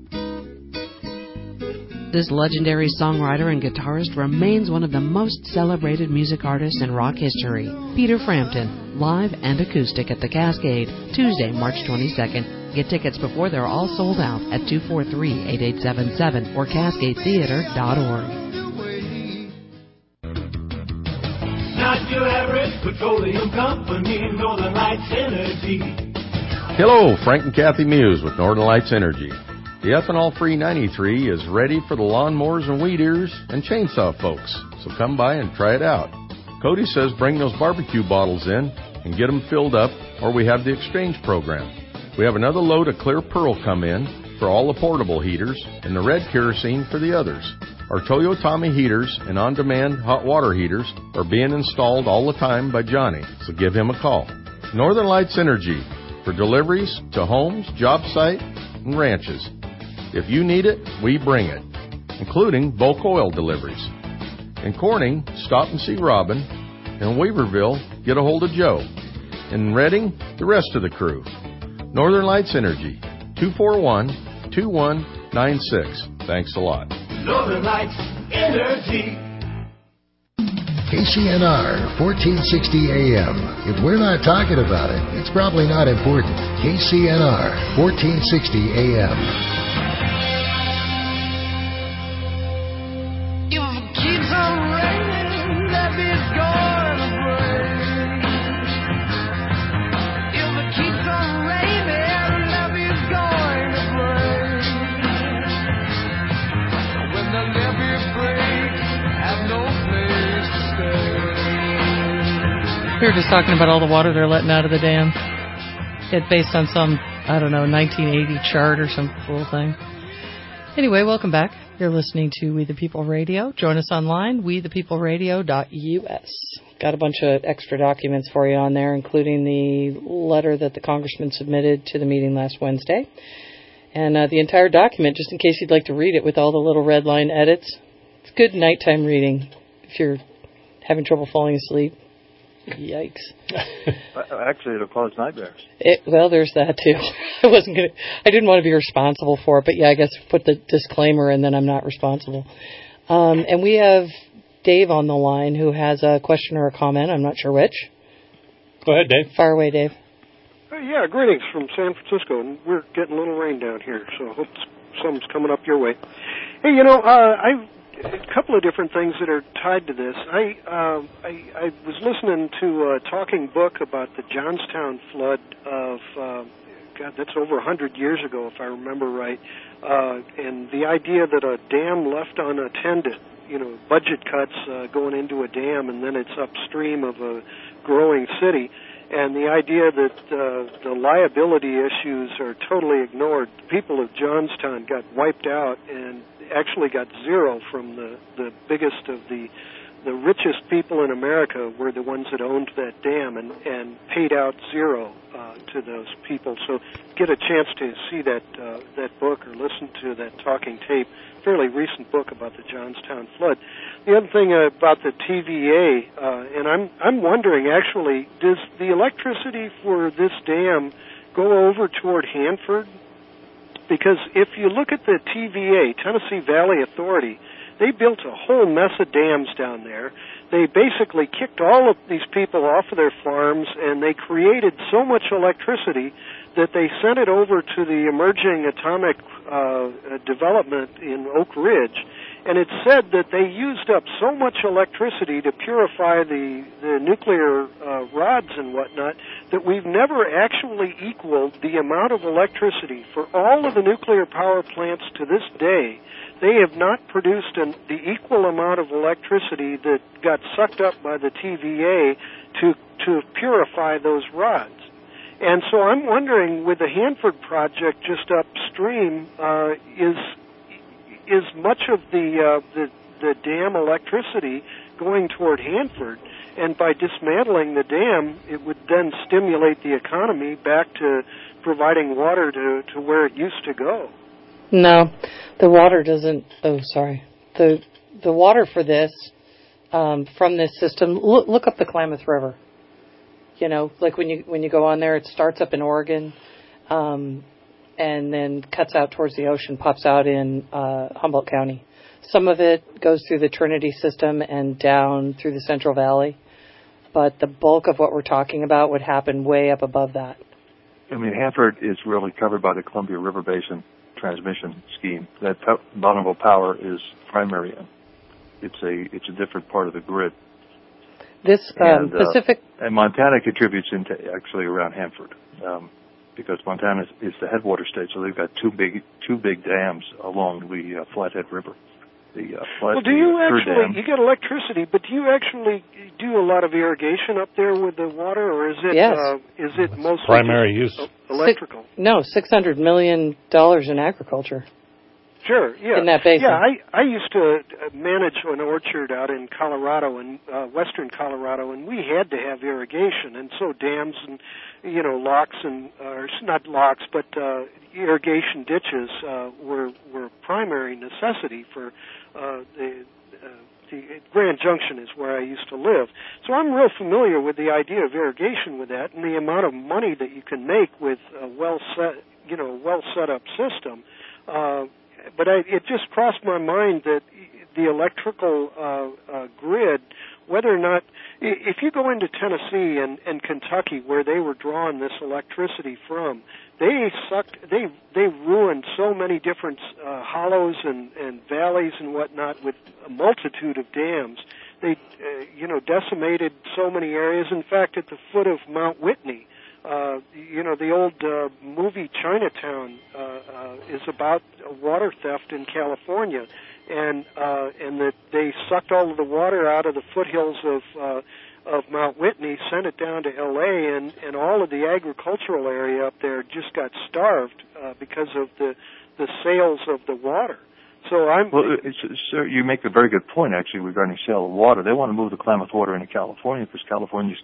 This legendary songwriter and guitarist remains one of the most celebrated music artists in rock history. Peter Frampton, live and acoustic at the Cascade, Tuesday, March twenty-second. Get tickets before they're all sold out at two four three, eight eight seven seven or cascade theater dot org. Not your average petroleum company, Northern Lights Energy. Hello, Frank and Kathy Muse with Northern Lights Energy. The ethanol-free ninety-three is ready for the lawnmowers and weed eaters and chainsaw folks, so come by and try it out. Cody says bring those barbecue bottles in and get them filled up, or we have the exchange program. We have another load of Clear Pearl come in for all the portable heaters and the red kerosene for the others. Our Toyotami heaters and on-demand hot water heaters are being installed all the time by Johnny, so give him a call. Northern Lights Energy for deliveries to homes, job site, and ranches. If you need it, we bring it, including bulk oil deliveries. In Corning, stop and see Robin. In Weaverville, get a hold of Joe. In Reading, the rest of the crew. Northern Lights Energy, two four one, two one nine six. Thanks a lot. Northern Lights Energy. K C N R, fourteen sixty A M. If we're not talking about it, it's probably not important. K C N R, fourteen sixty A M. If it keeps on raining, that bit's gonna break. If it keeps on raining, that bit's going to break. When the levee breaks, have no place to stay. We were just talking about all the water they're letting out of the dam. It's based on some, I don't know, nineteen eighty chart or some cool thing. Anyway, welcome back. You're listening to We the People Radio. Join us online, we the people radio dot U S. Got a bunch of extra documents for you on there, including the letter that the congressman submitted to the meeting last Wednesday. And uh, the entire document, just in case you'd like to read it with all the little red line edits. It's good nighttime reading if you're having trouble falling asleep. Yikes. Actually, it'll cause nightmares. It, well, there's that too. I wasn't gonna. I didn't want to be responsible for it, but yeah, I guess put the disclaimer and then I'm not responsible. Um, and we have Dave on the line who has a question or a comment. I'm not sure which. Go ahead, Dave. Fire away, Dave. Uh, yeah, greetings from San Francisco, and we're getting a little rain down here, so I hope something's coming up your way. Hey, you know, uh, I. A couple of different things that are tied to this. I uh, I, I was listening to a talking book about the Johnstown flood of, uh, God, that's over one hundred years ago, if I remember right, uh, and the idea that a dam left unattended, you know, budget cuts uh, going into a dam, and then it's upstream of a growing city, and the idea that uh, the liability issues are totally ignored. The people of Johnstown got wiped out, and actually got zero from the, the biggest of the the richest people in America were the ones that owned that dam and, and paid out zero uh, to those people. So get a chance to see that uh, that book or listen to that talking tape, fairly recent book about the Johnstown flood. The other thing about the T V A, uh, and I'm I'm wondering actually, does the electricity for this dam go over toward Hanford? Because if you look at the T V A, Tennessee Valley Authority, they built a whole mess of dams down there. They basically kicked all of these people off of their farms, and they created so much electricity that they sent it over to the emerging atomic uh, development in Oak Ridge. And it's said that they used up so much electricity to purify the, the nuclear uh, rods and whatnot that we've never actually equaled the amount of electricity for all of the nuclear power plants to this day. They have not produced an, the equal amount of electricity that got sucked up by the T V A to to purify those rods. And so I'm wondering, with the Hanford project just upstream, uh, is is much of the, uh, the the dam electricity going toward Hanford? And by dismantling the dam, it would then stimulate the economy back to providing water to, to where it used to go. No, the water doesn't. Oh, sorry. The the water for this um, from this system. Look, look up the Klamath River. You know, like when you when you go on there, it starts up in Oregon, um, and then cuts out towards the ocean, pops out in uh, Humboldt County. Some of it goes through the Trinity system and down through the Central Valley, but the bulk of what we're talking about would happen way up above that. I mean, Hanford is really covered by the Columbia River Basin transmission scheme. That Bonneville Power is primary. It's a it's a different part of the grid. This um, and, uh, Pacific and Montana contributes into actually around Hanford um, because Montana is, is the headwater state, so they've got two big two big dams along the uh, Flathead River. The, uh, Flat, well, do you the actually dam. you get electricity, but do you actually do a lot of irrigation up there with the water, or is it Yes. uh, is it mostly primary just use? electrical? Six, no, six hundred million dollars in agriculture. Sure, yeah. In that basin. Yeah, I, I used to manage an orchard out in Colorado, in uh, western Colorado, and we had to have irrigation, and so dams and, you know, locks and, or not locks, but uh, irrigation ditches uh, were, were primary necessity for uh, the, uh, the Grand Junction is where I used to live. So I'm real familiar with the idea of irrigation with that and the amount of money that you can make with a well set, you know, well set up system. Uh, But I, it just crossed my mind that the electrical uh, uh, grid, whether or not, if you go into Tennessee and, and Kentucky where they were drawing this electricity from, they sucked, they they ruined so many different uh, hollows and, and valleys and whatnot with a multitude of dams. They, uh, you know, decimated so many areas. In fact, at the foot of Mount Whitney, Uh, you know, the old uh, movie Chinatown uh, uh, is about water theft in California, and uh, and that they sucked all of the water out of the foothills of uh, of Mount Whitney, sent it down to L A, and, and all of the agricultural area up there just got starved uh, because of the the sales of the water. So I'm well, it's, sir, you make a very good point actually regarding sale of water. They want to move the Klamath water into California because California's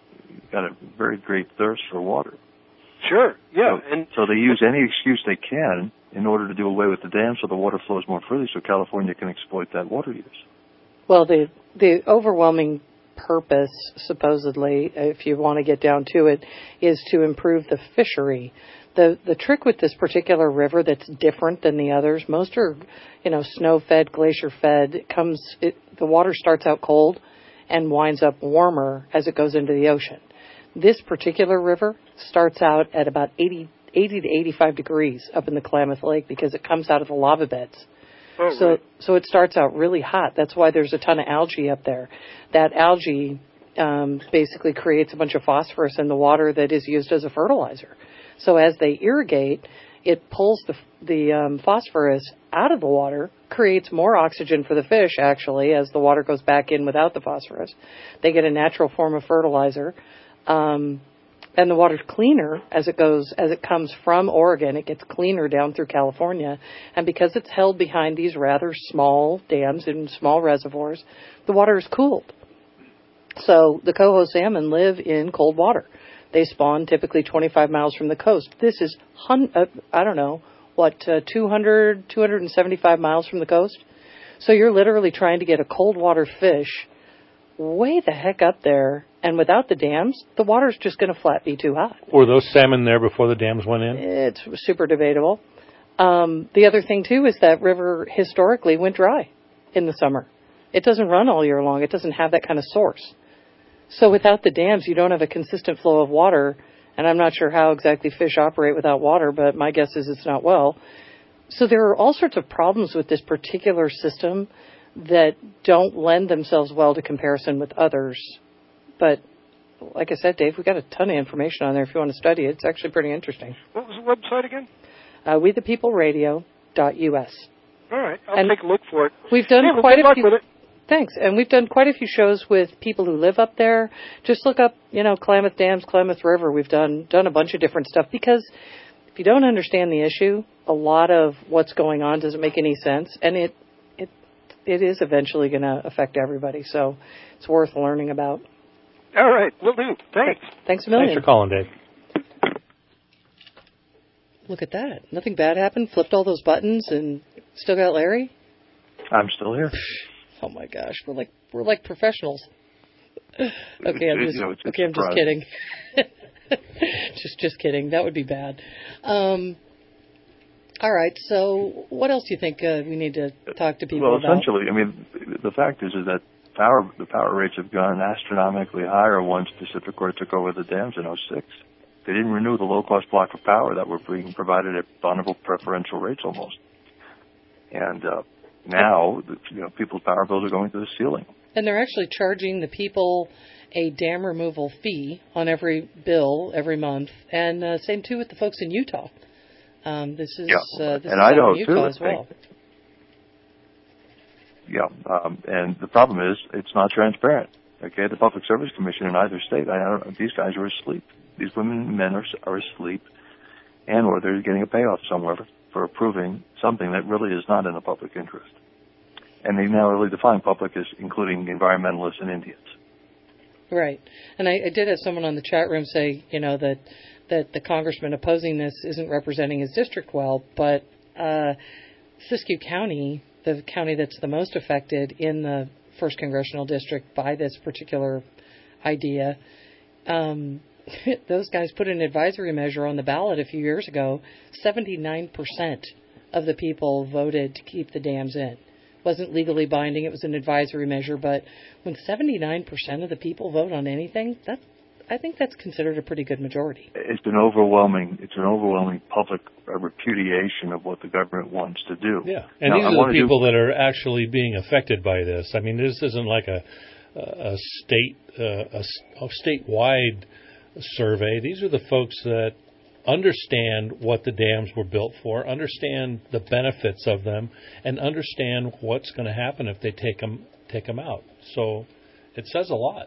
got a very great thirst for water. Sure, yeah. So, and so they use any excuse they can in order to do away with the dam so the water flows more freely so California can exploit that water use. Well, the the overwhelming purpose, supposedly, if you want to get down to it, is to improve the fishery. The the trick with this particular river that's different than the others, most are, you know, snow-fed, glacier-fed. It comes, it, the water starts out cold and winds up warmer as it goes into the ocean. This particular river starts out at about eighty, eighty to eighty-five degrees up in the Klamath Lake because it comes out of the lava beds. Oh, so, right. so it starts out really hot. That's why there's a ton of algae up there. That algae um, basically creates a bunch of phosphorus in the water that is used as a fertilizer. So as they irrigate, it pulls the, the um, phosphorus out of the water, creates more oxygen for the fish, actually, as the water goes back in without the phosphorus. They get a natural form of fertilizer. Um, and the water's cleaner as it goes, as it comes from Oregon. It gets cleaner down through California, and because it's held behind these rather small dams and small reservoirs, the water is cooled. So the coho salmon live in cold water. They spawn typically twenty-five miles from the coast. This is, hun- uh, I don't know, what, uh, two hundred, two hundred seventy-five miles from the coast? So you're literally trying to get a cold water fish way the heck up there, and without the dams, the water's just going to flat be too hot. Were those salmon there before the dams went in? It's super debatable. Um, the other thing, too, is that river historically went dry in the summer. It doesn't run all year long. It doesn't have that kind of source. So without the dams, you don't have a consistent flow of water, and I'm not sure how exactly fish operate without water, but my guess is it's not well. So there are all sorts of problems with this particular system that don't lend themselves well to comparison with others. But like I said, Dave, we've got a ton of information on there if you want to study it. It's actually pretty interesting. What was the website again? Uh, we the people radio dot U S. All right, I'll And take a look for it. We've done Hey, well, quite good a luck few. with it. Thanks. And we've done quite a few shows with people who live up there. Just look up, you know, Klamath Dams, Klamath River. We've done done a bunch of different stuff because if you don't understand the issue, a lot of what's going on doesn't make any sense, and it it it is eventually going to affect everybody. So it's worth learning about. All right, will do. Thanks. Thanks a million. Thanks for calling, Dave. Look at that. Nothing bad happened. Flipped all those buttons and still got Larry. I'm still here. Oh my gosh, we're like we're like professionals. Okay, I'm just You know, it's- it's okay. I'm just surprising. kidding. just just kidding. That would be bad. Um, all right. So, what else do you think uh, we need to talk to people Well, about? essentially, I mean, the fact is is that power the power rates have gone astronomically higher once PacifiCorp took over the dams in oh six. They didn't renew the low-cost block of power that were being provided at vulnerable preferential rates almost. And uh, now, you know, people's power bills are going to the ceiling. And they're actually charging the people a dam removal fee on every bill every month, and uh, same too with the folks in Utah. Um, this is Yeah, uh, this and is out Idaho in Utah too, as well. Yeah, um, and the problem is it's not transparent. Okay, the Public Service Commission in either state, I don't, these guys are asleep. These women and men are, are asleep, and or they're getting a payoff somewhere for, for approving something that really is not in the public interest. And they now really define public as including environmentalists and Indians. Right. And I, I did have someone on the chat room say, you know, that that the congressman opposing this isn't representing his district well, but uh, Siskiyou County, the county that's the most affected in the first congressional district by this particular idea, um, those guys put an advisory measure on the ballot a few years ago. seventy-nine percent of the people voted to keep the dams in. Wasn't legally binding. It was an advisory measure. But when seventy-nine percent of the people vote on anything, that I think that's considered a pretty good majority. It's an overwhelming, it's an overwhelming public uh, repudiation of what the government wants to do. Yeah, and Now, these I are the wanna people do, that are actually being affected by this. I mean, this isn't like a a state uh, a, a statewide survey. These are the folks that understand what the dams were built for, understand the benefits of them, and understand what's going to happen if they take them take them out. So it says a lot.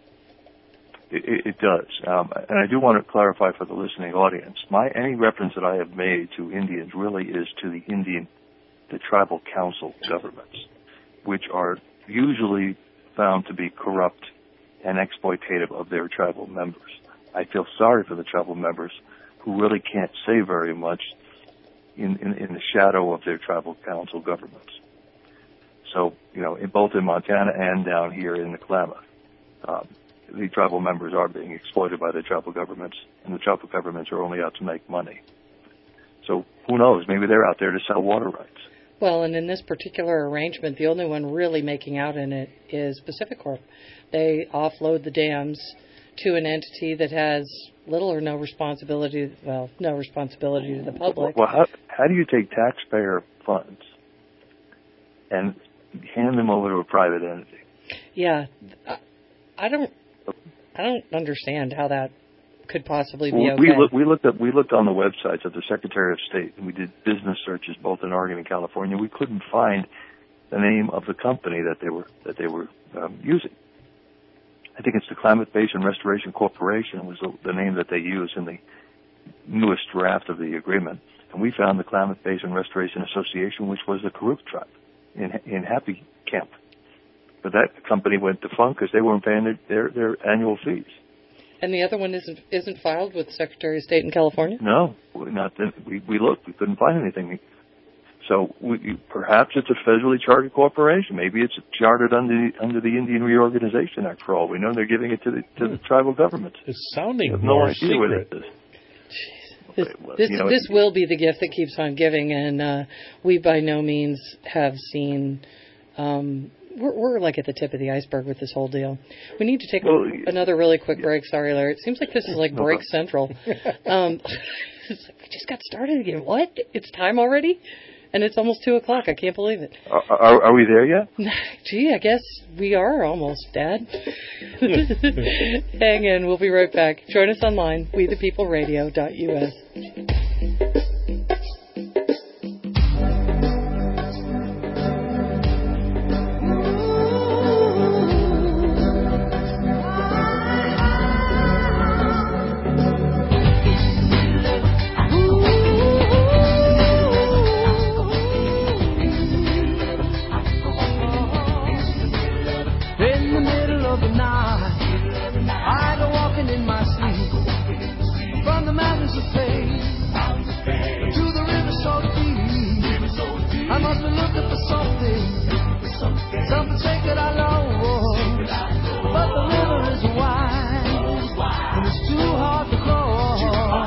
It, it does. Um, and I do want to clarify for the listening audience, my any reference that I have made to Indians really is to the Indian, the tribal council governments, which are usually found to be corrupt and exploitative of their tribal members. I feel sorry for the tribal members who really can't say very much in, in, in the shadow of their tribal council governments. So, you know, in, both in Montana and down here in the Klamath, um, the tribal members are being exploited by the tribal governments, and the tribal governments are only out to make money. So who knows? Maybe they're out there to sell water rights. Well, and in this particular arrangement, the only one really making out in it is PacifiCorp. They offload the dams to an entity that has little or no responsibility, well, no responsibility to the public. Well, how, how do you take taxpayer funds and hand them over to a private entity? Yeah, I, I don't, I don't understand how that could possibly be Well, okay. we, look, we looked up, we looked on the websites of the Secretary of State, and we did business searches both in Oregon and California. We couldn't find the name of the company that they were that they were um, using. think it's the Klamath Basin Restoration Corporation was the, the name that they used in the newest draft of the agreement. And we found the Klamath Basin Restoration Association, which was the Karuk tribe in in Happy Camp. But that company went defunct because they weren't paying their, their, their annual fees. And the other one isn't isn't filed with the Secretary of State in California? No, not that, we we looked, we couldn't find anything. So we, perhaps it's a federally chartered corporation. Maybe it's chartered under the, under the Indian Reorganization Act. For all we know, they're giving it to the to the tribal governments. It's sounding no more idea what secret. it is. This, Well, this, you know, this will be the gift that keeps on giving, and uh, we by no means have seen. Um, we're, we're like at the tip of the iceberg with this whole deal. We need to take well, a, another really quick break. Sorry, Larry. It seems like this is like no break problem. central. Um, it's like we just got started again. What? It's time already? And it's almost two o'clock. I can't believe it. Are, are, are we there yet? Gee, I guess we are almost, Dad. Hang in. We'll be right back. Join us online, we the people radio dot U S. In the middle of the night, I go walking in my sleep from the mountains of pain to the river so deep. I must be looking for something, something sacred I know, but the river is wide and it's too hard to cross.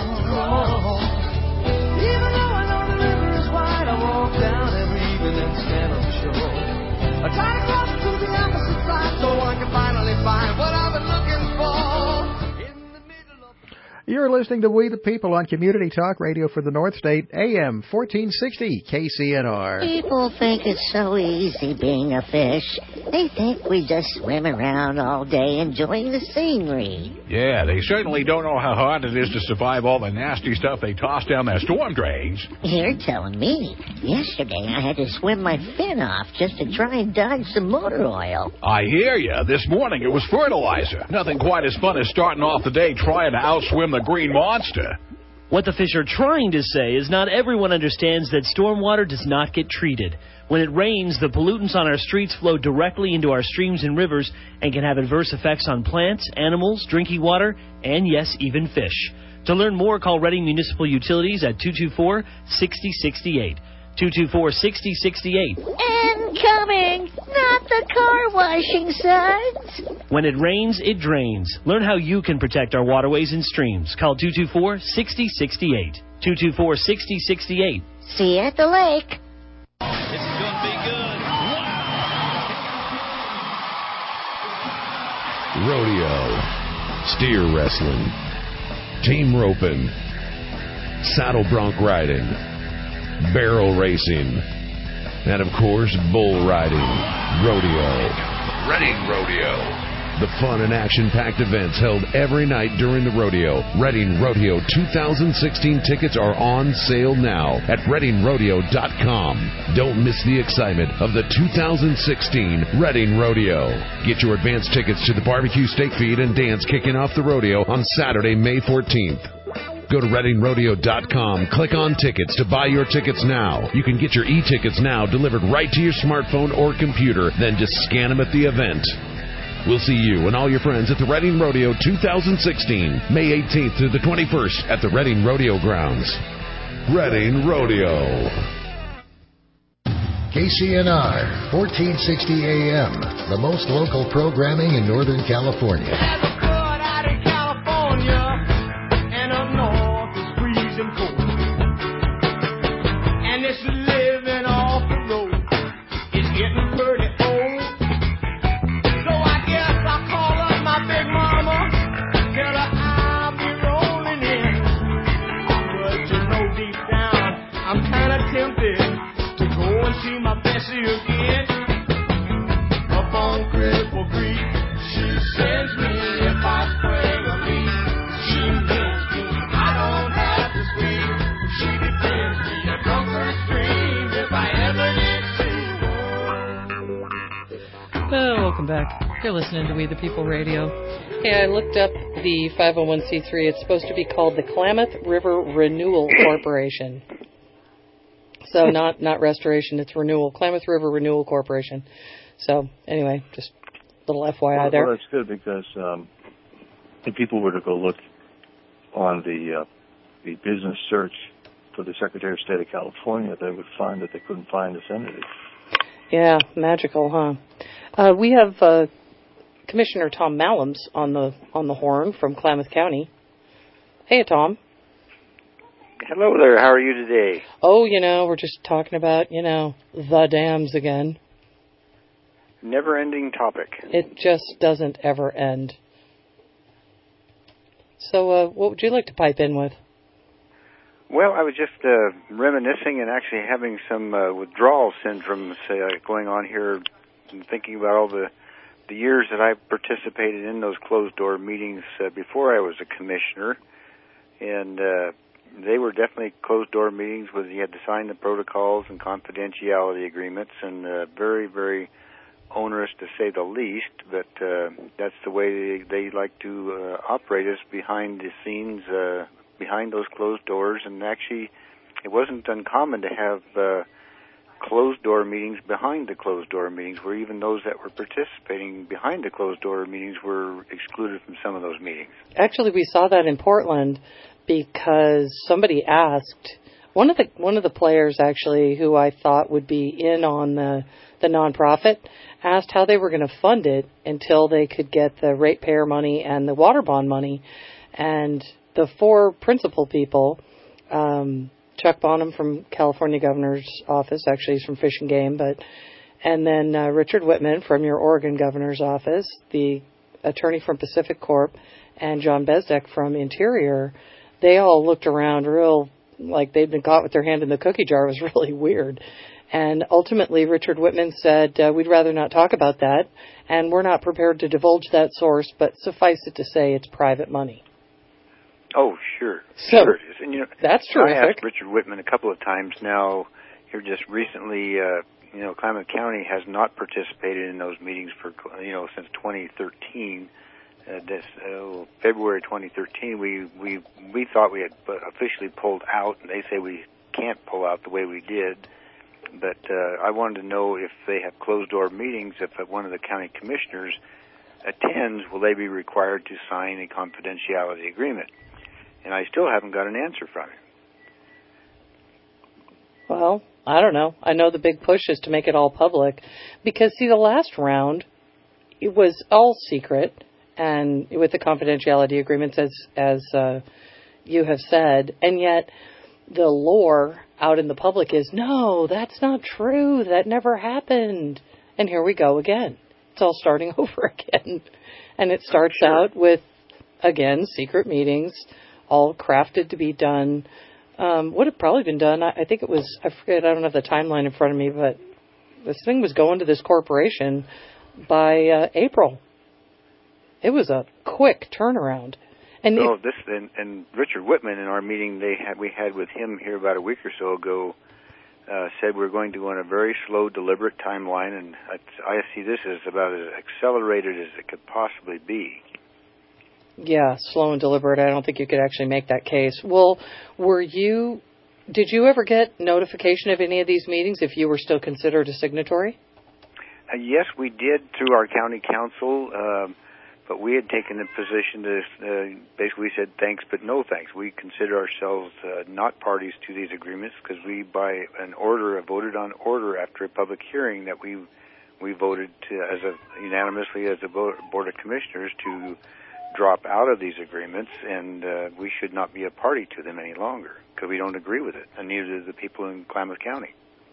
Even though I know the river is wide, I walk down every evening and stand on the shore. I try to cross to the opposite side so I can finally find what I've been looking for. You're listening to We the People on Community Talk Radio for the North State, A M fourteen sixty K C N R. People think it's so easy being a fish. They think we just swim around all day enjoying the scenery. Yeah, they certainly don't know how hard it is to survive all the nasty stuff they toss down their storm drains. You're telling me. Yesterday I had to swim my fin off just to try and dodge some motor oil. I hear ya. This morning it was fertilizer. Nothing quite as fun as starting off the day trying to outswim the green monster. What the fish are trying to say is not everyone understands that stormwater does not get treated. When it rains, the pollutants on our streets flow directly into our streams and rivers and can have adverse effects on plants, animals, drinking water, and yes, even fish. To learn more, call Reading Municipal Utilities at two two four, six zero six eight. two two four, six zero six eight. Incoming! Not the car washing suds! When it rains, it drains. Learn how you can protect our waterways and streams. Call two two four, six zero six eight. two two four, six zero six eight. See you at the lake. This is going to be good. Rodeo, steer wrestling, team roping, saddle bronc riding, barrel racing, and of course, bull riding. Rodeo. Reading Rodeo. The fun and action-packed events held every night during the rodeo. Reading Rodeo twenty sixteen tickets are on sale now at reading rodeo dot com. Don't miss the excitement of the two thousand sixteen Reading Rodeo. Get your advance tickets to the barbecue, steak feed, and dance kicking off the rodeo on Saturday, May fourteenth. Go to reading rodeo dot com, click on tickets to buy your tickets now. You can get your e-tickets now delivered right to your smartphone or computer, then just scan them at the event. We'll see you and all your friends at the Reading Rodeo two thousand sixteen, May eighteenth through the twenty-first at the Reading Rodeo Grounds. Reading Rodeo. K C N R, fourteen sixty A M, the most local programming in Northern California. Again, up on Cripple Creek, she sends me You're listening to We the People Radio. Hey, I looked up the five oh one c three. It's supposed to be called the Klamath River Renewal Corporation. So not not restoration, it's renewal. Klamath River Renewal Corporation. So anyway, just a little F Y I well, there. Well, that's good because um, if people were to go look on the uh, the business search for the Secretary of State of California, they would find that they couldn't find this entity. Yeah, magical, huh? Uh, we have uh, Commissioner Tom Mallams on the on the horn from Klamath County. Hey, Tom. Hello there. How are you today? Oh, you know, we're just talking about, you know, the dams again. Never-ending topic. It just doesn't ever end. So, uh, what would you like to pipe in with? Well, I was just uh, reminiscing and actually having some uh, withdrawal syndrome uh, going on here, and thinking about all the the years that I participated in those closed-door meetings uh, before I was a commissioner, and uh, they were definitely closed-door meetings where you had to sign the protocols and confidentiality agreements, and uh, very, very onerous to say the least, but uh, that's the way they, they like to uh, operate us behind the scenes, uh, behind those closed doors, and actually it wasn't uncommon to have uh, closed-door meetings behind the closed-door meetings, where even those that were participating behind the closed-door meetings were excluded from some of those meetings. Actually, we saw that in Portland because somebody asked, one of the one of the players actually who I thought would be in on the, the nonprofit, asked how they were going to fund it until they could get the ratepayer money and the water bond money. And the four principal people, um, Chuck Bonham from California Governor's Office, actually he's from Fish and Game, but and then uh, Richard Whitman from your Oregon Governor's Office, the attorney from Pacific Corp, and John Bezdek from Interior, they all looked around real like they'd been caught with their hand in the cookie jar. It was really weird. And ultimately, Richard Whitman said, uh, we'd rather not talk about that, and we're not prepared to divulge that source, but suffice it to say it's private money. Oh, sure. So, sure it is. And, you know, that's terrific. I asked Richard Whitman a couple of times now, here just recently, uh, you know, Klamath County has not participated in those meetings for, you know, since twenty thirteen. Uh, this uh, February twenty thirteen, we, we, we thought we had officially pulled out, and they say we can't pull out the way we did. But uh, I wanted to know if they have closed-door meetings, if one of the county commissioners attends, will they be required to sign a confidentiality agreement? And I still haven't got an answer from him. Well, I don't know. I know the big push is to make it all public. Because, see, the last round, it was all secret, and with the confidentiality agreements, as, as uh, you have said, and yet the lore out in the public is, no, that's not true. That never happened. And here we go again. It's all starting over again. And it starts sure. out with, again, secret meetings, all crafted to be done. Um, would have probably been done, I, I think it was, I forget, I don't have the timeline in front of me, but this thing was going to this corporation by uh, April. It was a quick turnaround. And no, if, this and, and Richard Whitman in our meeting they had we had with him here about a week or so ago uh, said we're going to go on a very slow, deliberate timeline, and I, I see this as about as accelerated as it could possibly be. Yeah, slow and deliberate. I don't think you could actually make that case. Well, were you? Did you ever get notification of any of these meetings if you were still considered a signatory? Uh, yes, we did through our county council. Um, But we had taken the position to uh, basically said thanks, but no thanks. We consider ourselves uh, not parties to these agreements because we, by an order, voted on order after a public hearing that we we voted to, as a unanimously as a board of commissioners to drop out of these agreements, and uh, we should not be a party to them any longer because we don't agree with it, and neither do the people in Klamath County.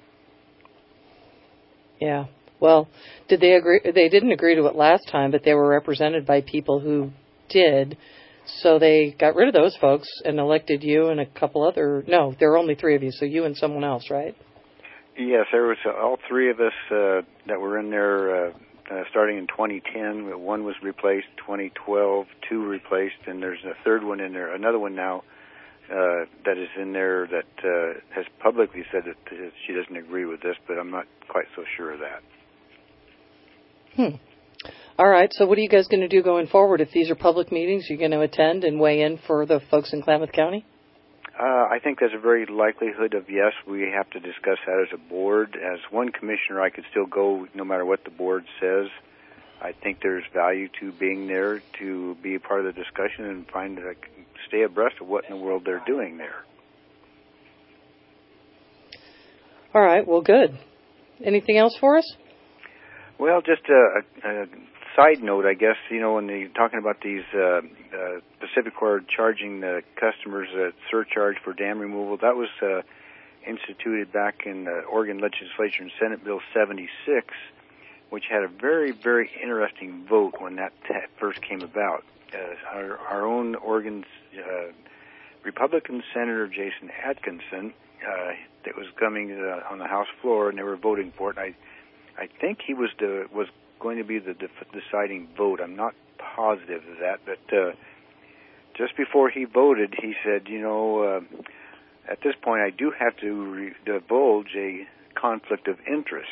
Yeah. Well, did they agree? They didn't agree to it last time, but they were represented by people who did. So they got rid of those folks and elected you and a couple other. No, there were only three of you, so you and someone else, right? Yes, there was uh, all three of us uh, that were in there uh, uh, starting in twenty ten. One was replaced, twenty twelve, two replaced, and there's a third one in there, another one now uh, that is in there that uh, has publicly said that uh, she doesn't agree with this, but I'm not quite so sure of that. Hmm. All right, so what are you guys going to do going forward? If these are public meetings, you're going to attend and weigh in for the folks in Klamath County? Uh, I think there's a very likelihood of yes. We have to discuss that as a board. As one commissioner, I could still go no matter what the board says. I think there's value to being there to be a part of the discussion and find uh, stay abreast of what in the world they're doing there. All right, well, good. Anything else for us? Well, just a, a, a side note, I guess, you know, when you're talking about these uh, uh, PacifiCorp charging the customers a surcharge for dam removal, that was uh, instituted back in the Oregon legislature in Senate Bill seventy-six, which had a very, very interesting vote when that t- first came about. Uh, our, our own Oregon uh, Republican Senator Jason Atkinson, uh, that was coming uh, on the House floor, and they were voting for it. And I, I think he was the was going to be the def- deciding vote. I'm not positive of that, but uh, just before he voted, he said, you know, uh, at this point, I do have to re- divulge a conflict of interest.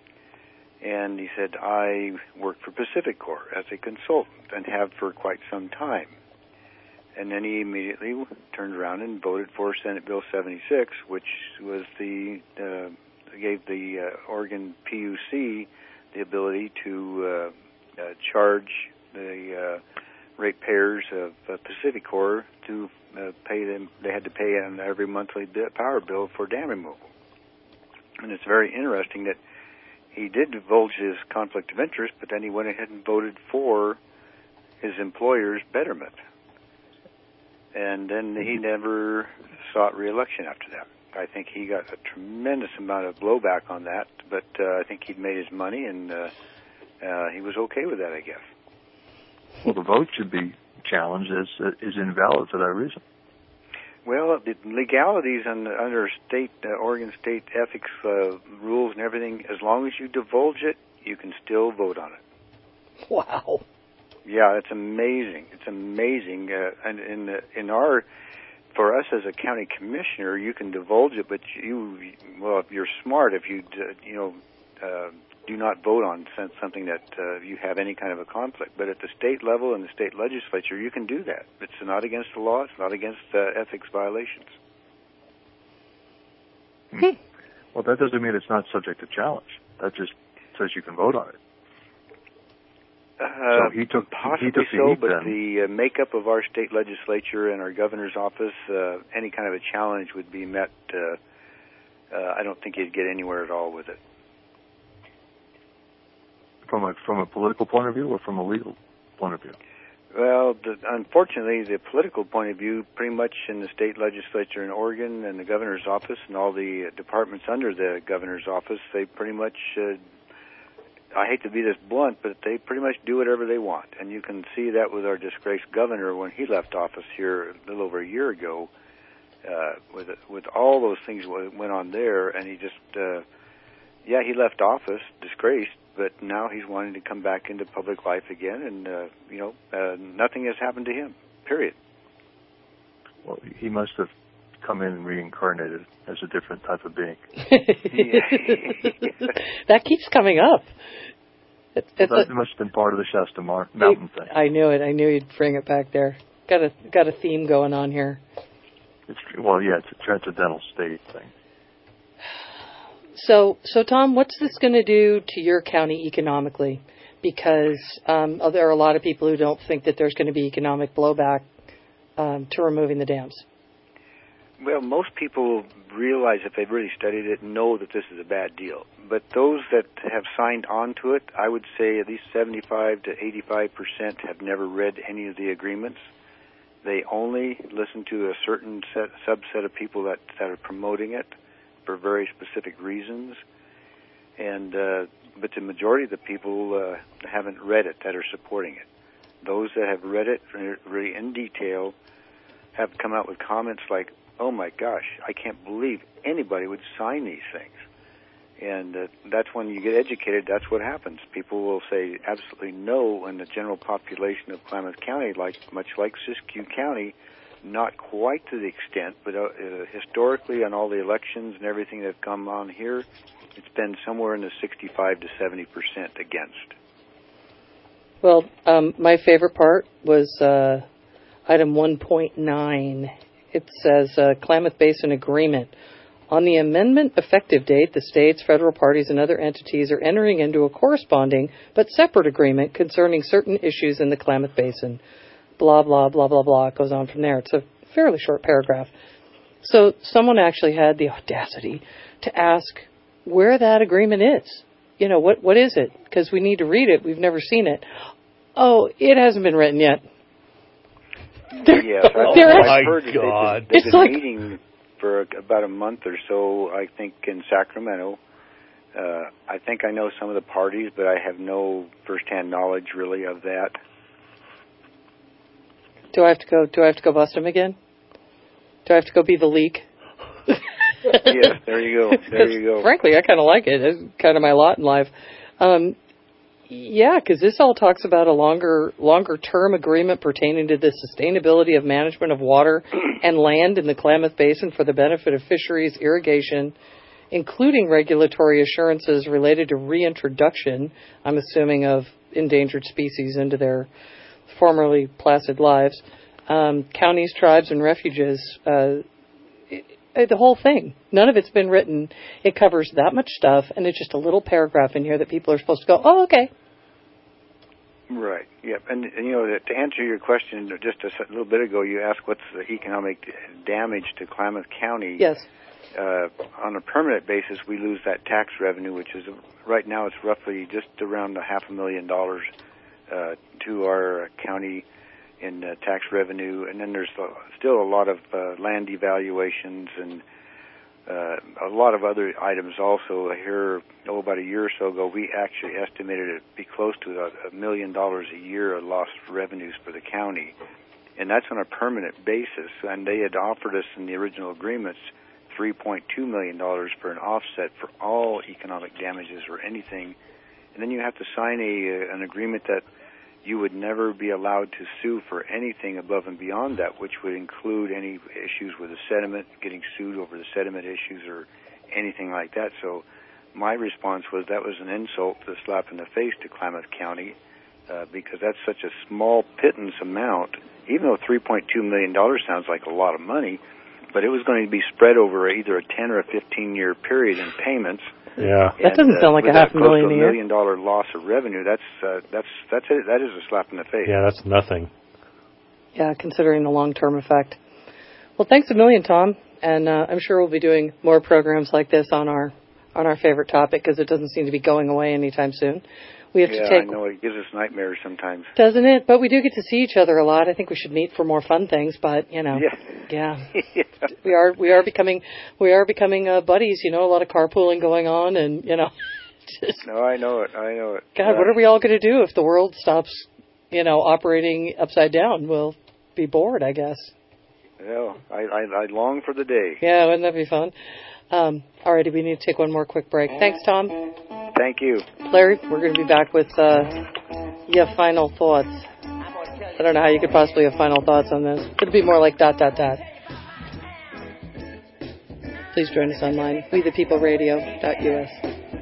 And he said, I work for PacifiCorp as a consultant and have for quite some time. And then he immediately turned around and voted for Senate Bill seventy-six, which was the uh, gave the uh, Oregon P U C the ability to uh, uh, charge the uh, ratepayers of uh, PacifiCorp to uh, pay them. They had to pay on every monthly power bill for dam removal. And it's very interesting that he did divulge his conflict of interest, but then he went ahead and voted for his employer's betterment. And then he never sought re-election after that. I think he got a tremendous amount of blowback on that, but uh, I think he'd made his money, and uh, uh, he was okay with that, I guess. Well, the vote should be challenged as is invalid for that reason. Well, the legalities under, under state, uh, Oregon state ethics uh, rules and everything, as long as you divulge it, you can still vote on it. Wow. Yeah, it's amazing. It's amazing. Uh, and in the, in our, for us as a county commissioner, you can divulge it, but you, well, if you're smart, if you, uh, you know, uh, do not vote on something that uh, you have any kind of a conflict. But at the state level and the state legislature, you can do that. It's not against the law. It's not against uh, ethics violations. Hmm. Well, that doesn't mean it's not subject to challenge. That just says you can vote on it. Uh, so he took, possibly he took the so, heat but then. the uh, makeup of our state legislature and our governor's office, uh, any kind of a challenge would be met. Uh, uh, I don't think you'd get anywhere at all with it. From a from a political point of view or from a legal point of view? Well, the, unfortunately, the political point of view, pretty much in the state legislature in Oregon and the governor's office and all the departments under the governor's office, they pretty much, uh, I hate to be this blunt, but they pretty much do whatever they want. And you can see that with our disgraced governor when he left office here a little over a year ago, uh, with with all those things that went on there, and he just, uh, yeah, he left office disgraced, but now he's wanting to come back into public life again, and, uh, you know, uh, nothing has happened to him, period. Well, he must have come in and reincarnated as a different type of being. That keeps coming up. It, Well, it's that a, must have been part of the Shasta Mar- Mountain thing. I knew it. I knew you'd bring it back there. Got a got a theme going on here. It's, well, yeah, it's a transcendental state thing. So, so Tom, what's this going to do to your county economically? Because um, there are a lot of people who don't think that there's going to be economic blowback um, to removing the dams. Well, most people realize, if they've really studied it, know that this is a bad deal. But those that have signed on to it, I would say at least seventy-five to eighty-five percent have never read any of the agreements. They only listen to a certain set, subset of people that, that are promoting it for very specific reasons. And uh, but the majority of the people uh, haven't read it that are supporting it. Those that have read it really in detail have come out with comments like, oh my gosh, I can't believe anybody would sign these things. And uh, that's when you get educated, that's what happens. People will say absolutely no, and the general population of Klamath County, like much like Siskiyou County, not quite to the extent, but uh, uh, historically on all the elections and everything that have come on here, it's been somewhere in the sixty-five to seventy percent against. Well, um, my favorite part was uh, item one point nine. It says uh, Klamath Basin Agreement. On the amendment effective date, the states, federal parties, and other entities are entering into a corresponding but separate agreement concerning certain issues in the Klamath Basin. Blah, blah, blah, blah, blah. It goes on from there. It's a fairly short paragraph. So someone actually had the audacity to ask where that agreement is. You know, what what is it? Because we need to read it. We've never seen it. Oh, it hasn't been written yet. Yes, oh, I've my heard that God. they've been, they've It's been like, meeting for about a month or so, I think, in Sacramento. Uh, I think I know some of the parties, but I have no firsthand knowledge, really, of that. do I have to go? Do I have to go bust him again? Do I have to go be the leak? Yes, there you go. There you go. Frankly, I kind of like it. It's kind of my lot in life. Um, yeah, because this all talks about a longer, longer term agreement pertaining to the sustainability of management of water and land in the Klamath Basin for the benefit of fisheries, irrigation, including regulatory assurances related to reintroduction, I'm assuming, of endangered species into their formerly placid lives, um, counties, tribes, and refuges. Uh, The whole thing. None of it's been written. It covers that much stuff, and it's just a little paragraph in here that people are supposed to go, oh, okay. Right. Yep. And, and you know, to answer your question just a little bit ago, you asked what's the economic damage to Klamath County. Yes. Uh, on a permanent basis, we lose that tax revenue, which is right now it's roughly just around a half a million dollars uh, to our county in uh, tax revenue, and then there's uh, still a lot of uh, land devaluations and uh, a lot of other items also. Here, oh, about a year or so ago, we actually estimated it to be close to a, a million dollars a year of lost revenues for the county, and that's on a permanent basis. And they had offered us in the original agreements three point two million dollars for an offset for all economic damages or anything, and then you have to sign a an agreement that you would never be allowed to sue for anything above and beyond that, which would include any issues with the sediment, getting sued over the sediment issues or anything like that. So my response was that was an insult, a slap in the face to Klamath County, uh, because that's such a small pittance amount, even though three point two million dollars sounds like a lot of money, but it was going to be spread over either a ten or a fifteen-year period in payments. Yeah, that and, doesn't uh, sound like a half a million a year. Million dollar loss of revenue. That's uh, that's that's it. That is a slap in the face. Yeah, that's nothing. Yeah, considering the long-term effect. Well, thanks a million, Tom, and uh, I'm sure we'll be doing more programs like this on our on our favorite topic because it doesn't seem to be going away anytime soon. We have yeah, to take. I know it gives us nightmares sometimes. Doesn't it? But we do get to see each other a lot. I think we should meet for more fun things. But you know, yeah, yeah, yeah. we are we are becoming we are becoming uh, buddies. You know, a lot of carpooling going on, and you know. Just, no, I know it. I know it. God, uh, what are we all going to do if the world stops, you know, operating upside down? We'll be bored, I guess. Well, I, I, I long for the day. Yeah, wouldn't that be fun? Um, alrighty, we need to take one more quick break. Thanks, Tom. Thank you. Larry, we're going to be back with, uh, yeah, final thoughts. I don't know how you could possibly have final thoughts on this. It'd be more like dot, dot, dot. Please join us online, we the people radio dot U S.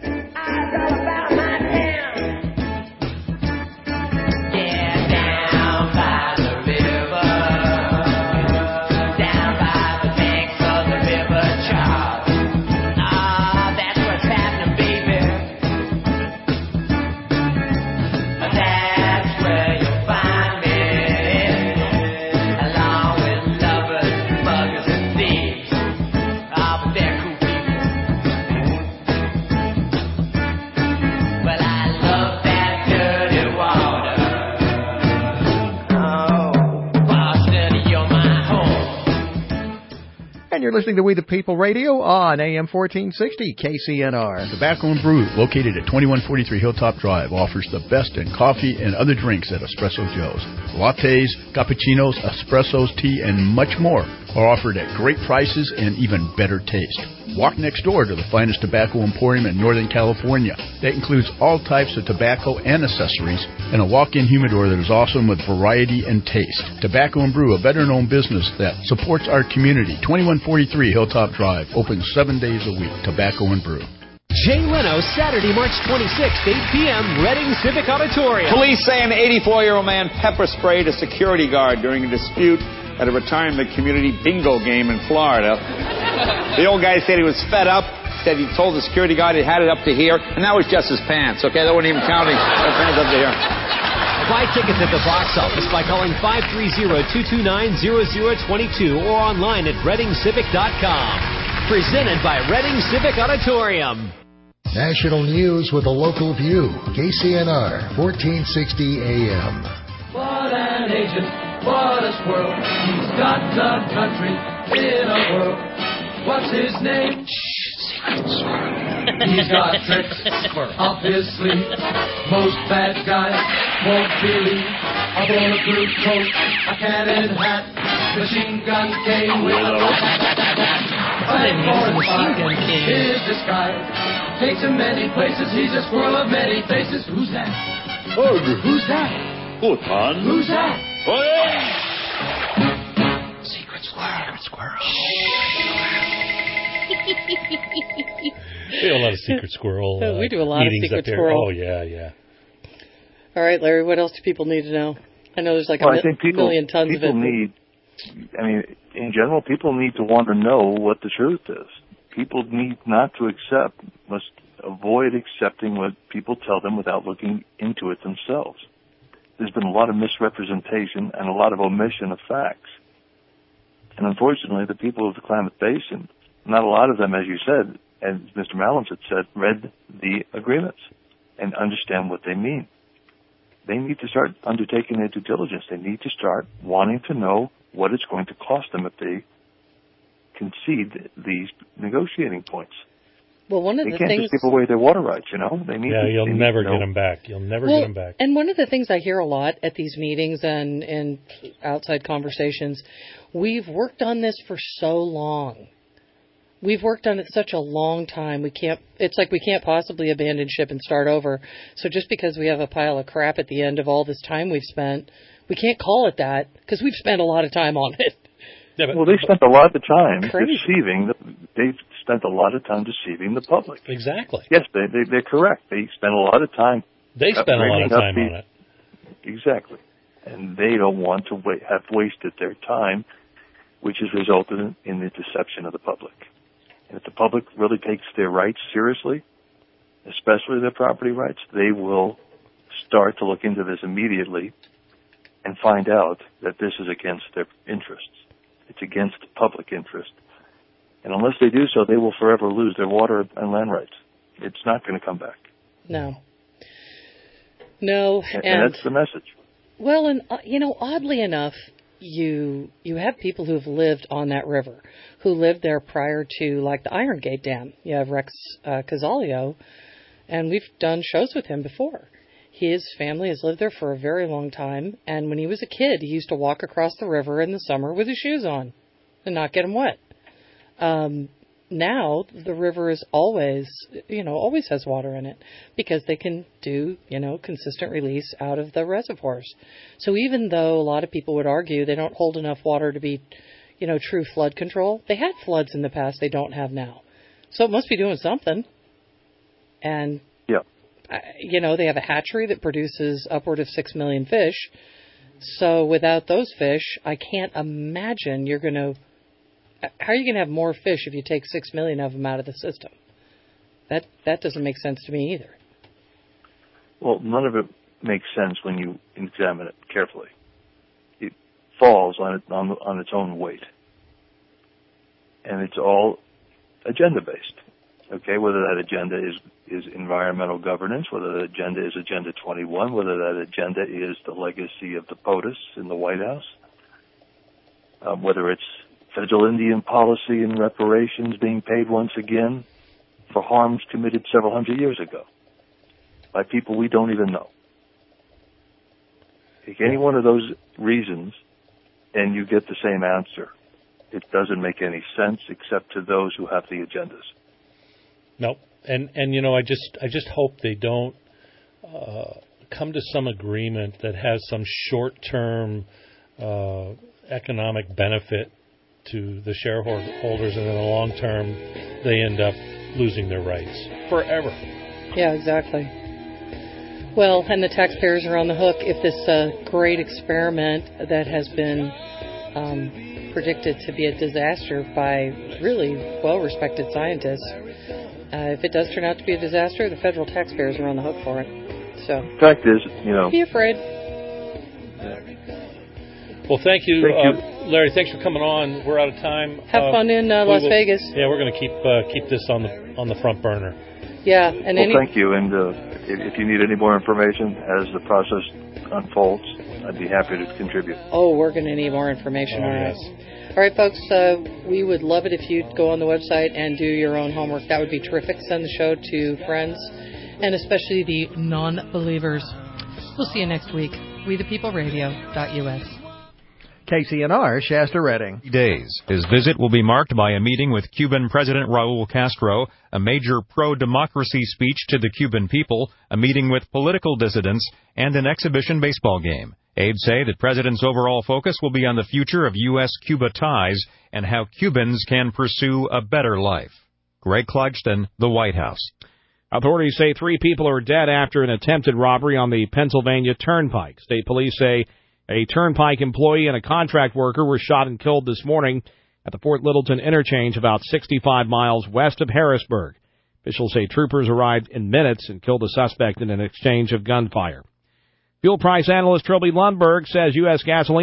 You're listening to We the People Radio on A M fourteen sixty K C N R. Tobacco and Brew, located at twenty-one forty-three Hilltop Drive, offers the best in coffee and other drinks at Espresso Joe's. Lattes, cappuccinos, espressos, tea, and much more are offered at great prices and even better taste. Walk next door to the finest tobacco emporium in Northern California. That includes all types of tobacco and accessories, and a walk-in humidor that is awesome with variety and taste. Tobacco and Brew, a veteran-owned business that supports our community. twenty-one forty-three Hilltop Drive, open seven days a week. Tobacco and Brew. Jay Leno, Saturday, March twenty-sixth, eight p.m., Reading Civic Auditorium. Police say an eighty-four-year-old man pepper sprayed a security guard during a dispute at a retirement community bingo game in Florida. The old guy said he was fed up, said he told the security guard he had it up to here, and that was just his pants, okay? That wasn't even counting his pants up to here. Buy tickets at the box office by calling five three zero, two two nine, zero zero two two or online at reading civic dot com. Presented by Reading Civic Auditorium. National news with a local view. K C N R, fourteen sixty A M. What an agent, what a squirrel. He's got the country in a whirl. What's his name? He's got tricks up his sleeve. Most bad guys won't believe. A bulletproof coat, a cannon hat, machine gun cane with a Machine gun cane. His disguise takes him many places. He's a squirrel of many faces. Who's that? Ugh. Who's that? Wotan. Who's that? Secret squirrel. Secret squirrel. We do a lot of secret squirrel. Uh, we do a lot of meetings secret up here. squirrel. Oh yeah, yeah. All right, Larry, what else do people need to know? I know there's like well, a I think people, million tons people of it. need, I mean, in general, people need to want to know what the truth is. People need not to accept, must avoid accepting what people tell them without looking into it themselves. There's been a lot of misrepresentation and a lot of omission of facts. And unfortunately, the people of the Klamath Basin, not a lot of them, as you said, and Mister Malins had said, read the agreements and understand what they mean. They need to start undertaking their due diligence. They need to start wanting to know what it's going to cost them if they concede these negotiating points. Well, one of they the can't things, just give away their water rights, you know. They need Yeah, to, you'll they need never to get know. them back. You'll never well, get them back. And one of the things I hear a lot at these meetings and in outside conversations, we've worked on this for so long. We've worked on it such a long time. We can't. It's like we can't possibly abandon ship and start over. So just because we have a pile of crap at the end of all this time we've spent, we can't call it that because we've spent a lot of time on it. Yeah, but, well, they spent a lot of time Crazy. deceiving. The, they've spent a lot of time deceiving the public. Exactly. Yes, they, they, they're correct. They spent a lot of time. They spent a lot of time on it. Exactly, and they don't want to wa- have wasted their time, which has resulted in, in the deception of the public. And if the public really takes their rights seriously, especially their property rights, they will start to look into this immediately and find out that this is against their interests. It's against public interest. And unless they do so, they will forever lose their water and land rights. It's not going to come back. No. No, And, and, and that's the message. well, and uh, you know, oddly enough, you you have people who've lived on that river, who lived there prior to like the Iron Gate Dam. You have Rex uh, Casalio, and we've done shows with him before. His family has lived there for a very long time, and when he was a kid, he used to walk across the river in the summer with his shoes on and not get them wet. Um, now the river is always, you know, always has water in it because they can do, you know, consistent release out of the reservoirs. So even though a lot of people would argue they don't hold enough water to be, you know, true flood control, they had floods in the past they don't have now. So it must be doing something. And, yeah. you know, they have a hatchery that produces upward of six million fish. So without those fish, I can't imagine you're going to, how are you going to have more fish if you take six million of them out of the system? That that doesn't make sense to me either. Well, none of it makes sense when you examine it carefully. It falls on it on, on its own weight, and it's all agenda based. Okay, whether that agenda is is environmental governance, whether that agenda is Agenda twenty-one, whether that agenda is the legacy of the POTUS in the White House, um, whether it's federal Indian policy and reparations being paid once again for harms committed several hundred years ago by people we don't even know. Take any one of those reasons and you get the same answer. It doesn't make any sense except to those who have the agendas. No, and and you know, I just I just hope they don't uh, come to some agreement that has some short-term uh, economic benefit to the shareholders, and in the long term, they end up losing their rights forever. Yeah, exactly. Well, and the taxpayers are on the hook if this uh, great experiment that has been um, predicted to be a disaster by really well-respected scientists, uh, if it does turn out to be a disaster, the federal taxpayers are on the hook for it. So, fact is, you know, be afraid. Well, thank you, Thank uh, you. Larry. Thanks for coming on. We're out of time. Have Uh, fun in uh, we Las will- Vegas. Yeah, we're going to keep uh, keep this on the on the front burner. Yeah, and well, any. thank you. And uh, if, if you need any more information as the process unfolds, I'd be happy to contribute. Oh, we're going to need more information. Oh, all right. yes. All right, folks. Uh, we would love it if you'd go on the website and do your own homework. That would be terrific. Send the show to friends, and especially the non-believers. We'll see you next week. We the People Radio dot U S. K C N R, Shasta Redding. Days. His visit will be marked by a meeting with Cuban President Raul Castro, a major pro-democracy speech to the Cuban people, a meeting with political dissidents, and an exhibition baseball game. Aides say that President's overall focus will be on the future of U S Cuba ties and how Cubans can pursue a better life. Greg Clugston, The White House. Authorities say three people are dead after an attempted robbery on the Pennsylvania Turnpike. State police say a Turnpike employee and a contract worker were shot and killed this morning at the Fort Littleton interchange about sixty-five miles west of Harrisburg. Officials say troopers arrived in minutes and killed the suspect in an exchange of gunfire. Fuel price analyst Trilby Lundberg says U S gasoline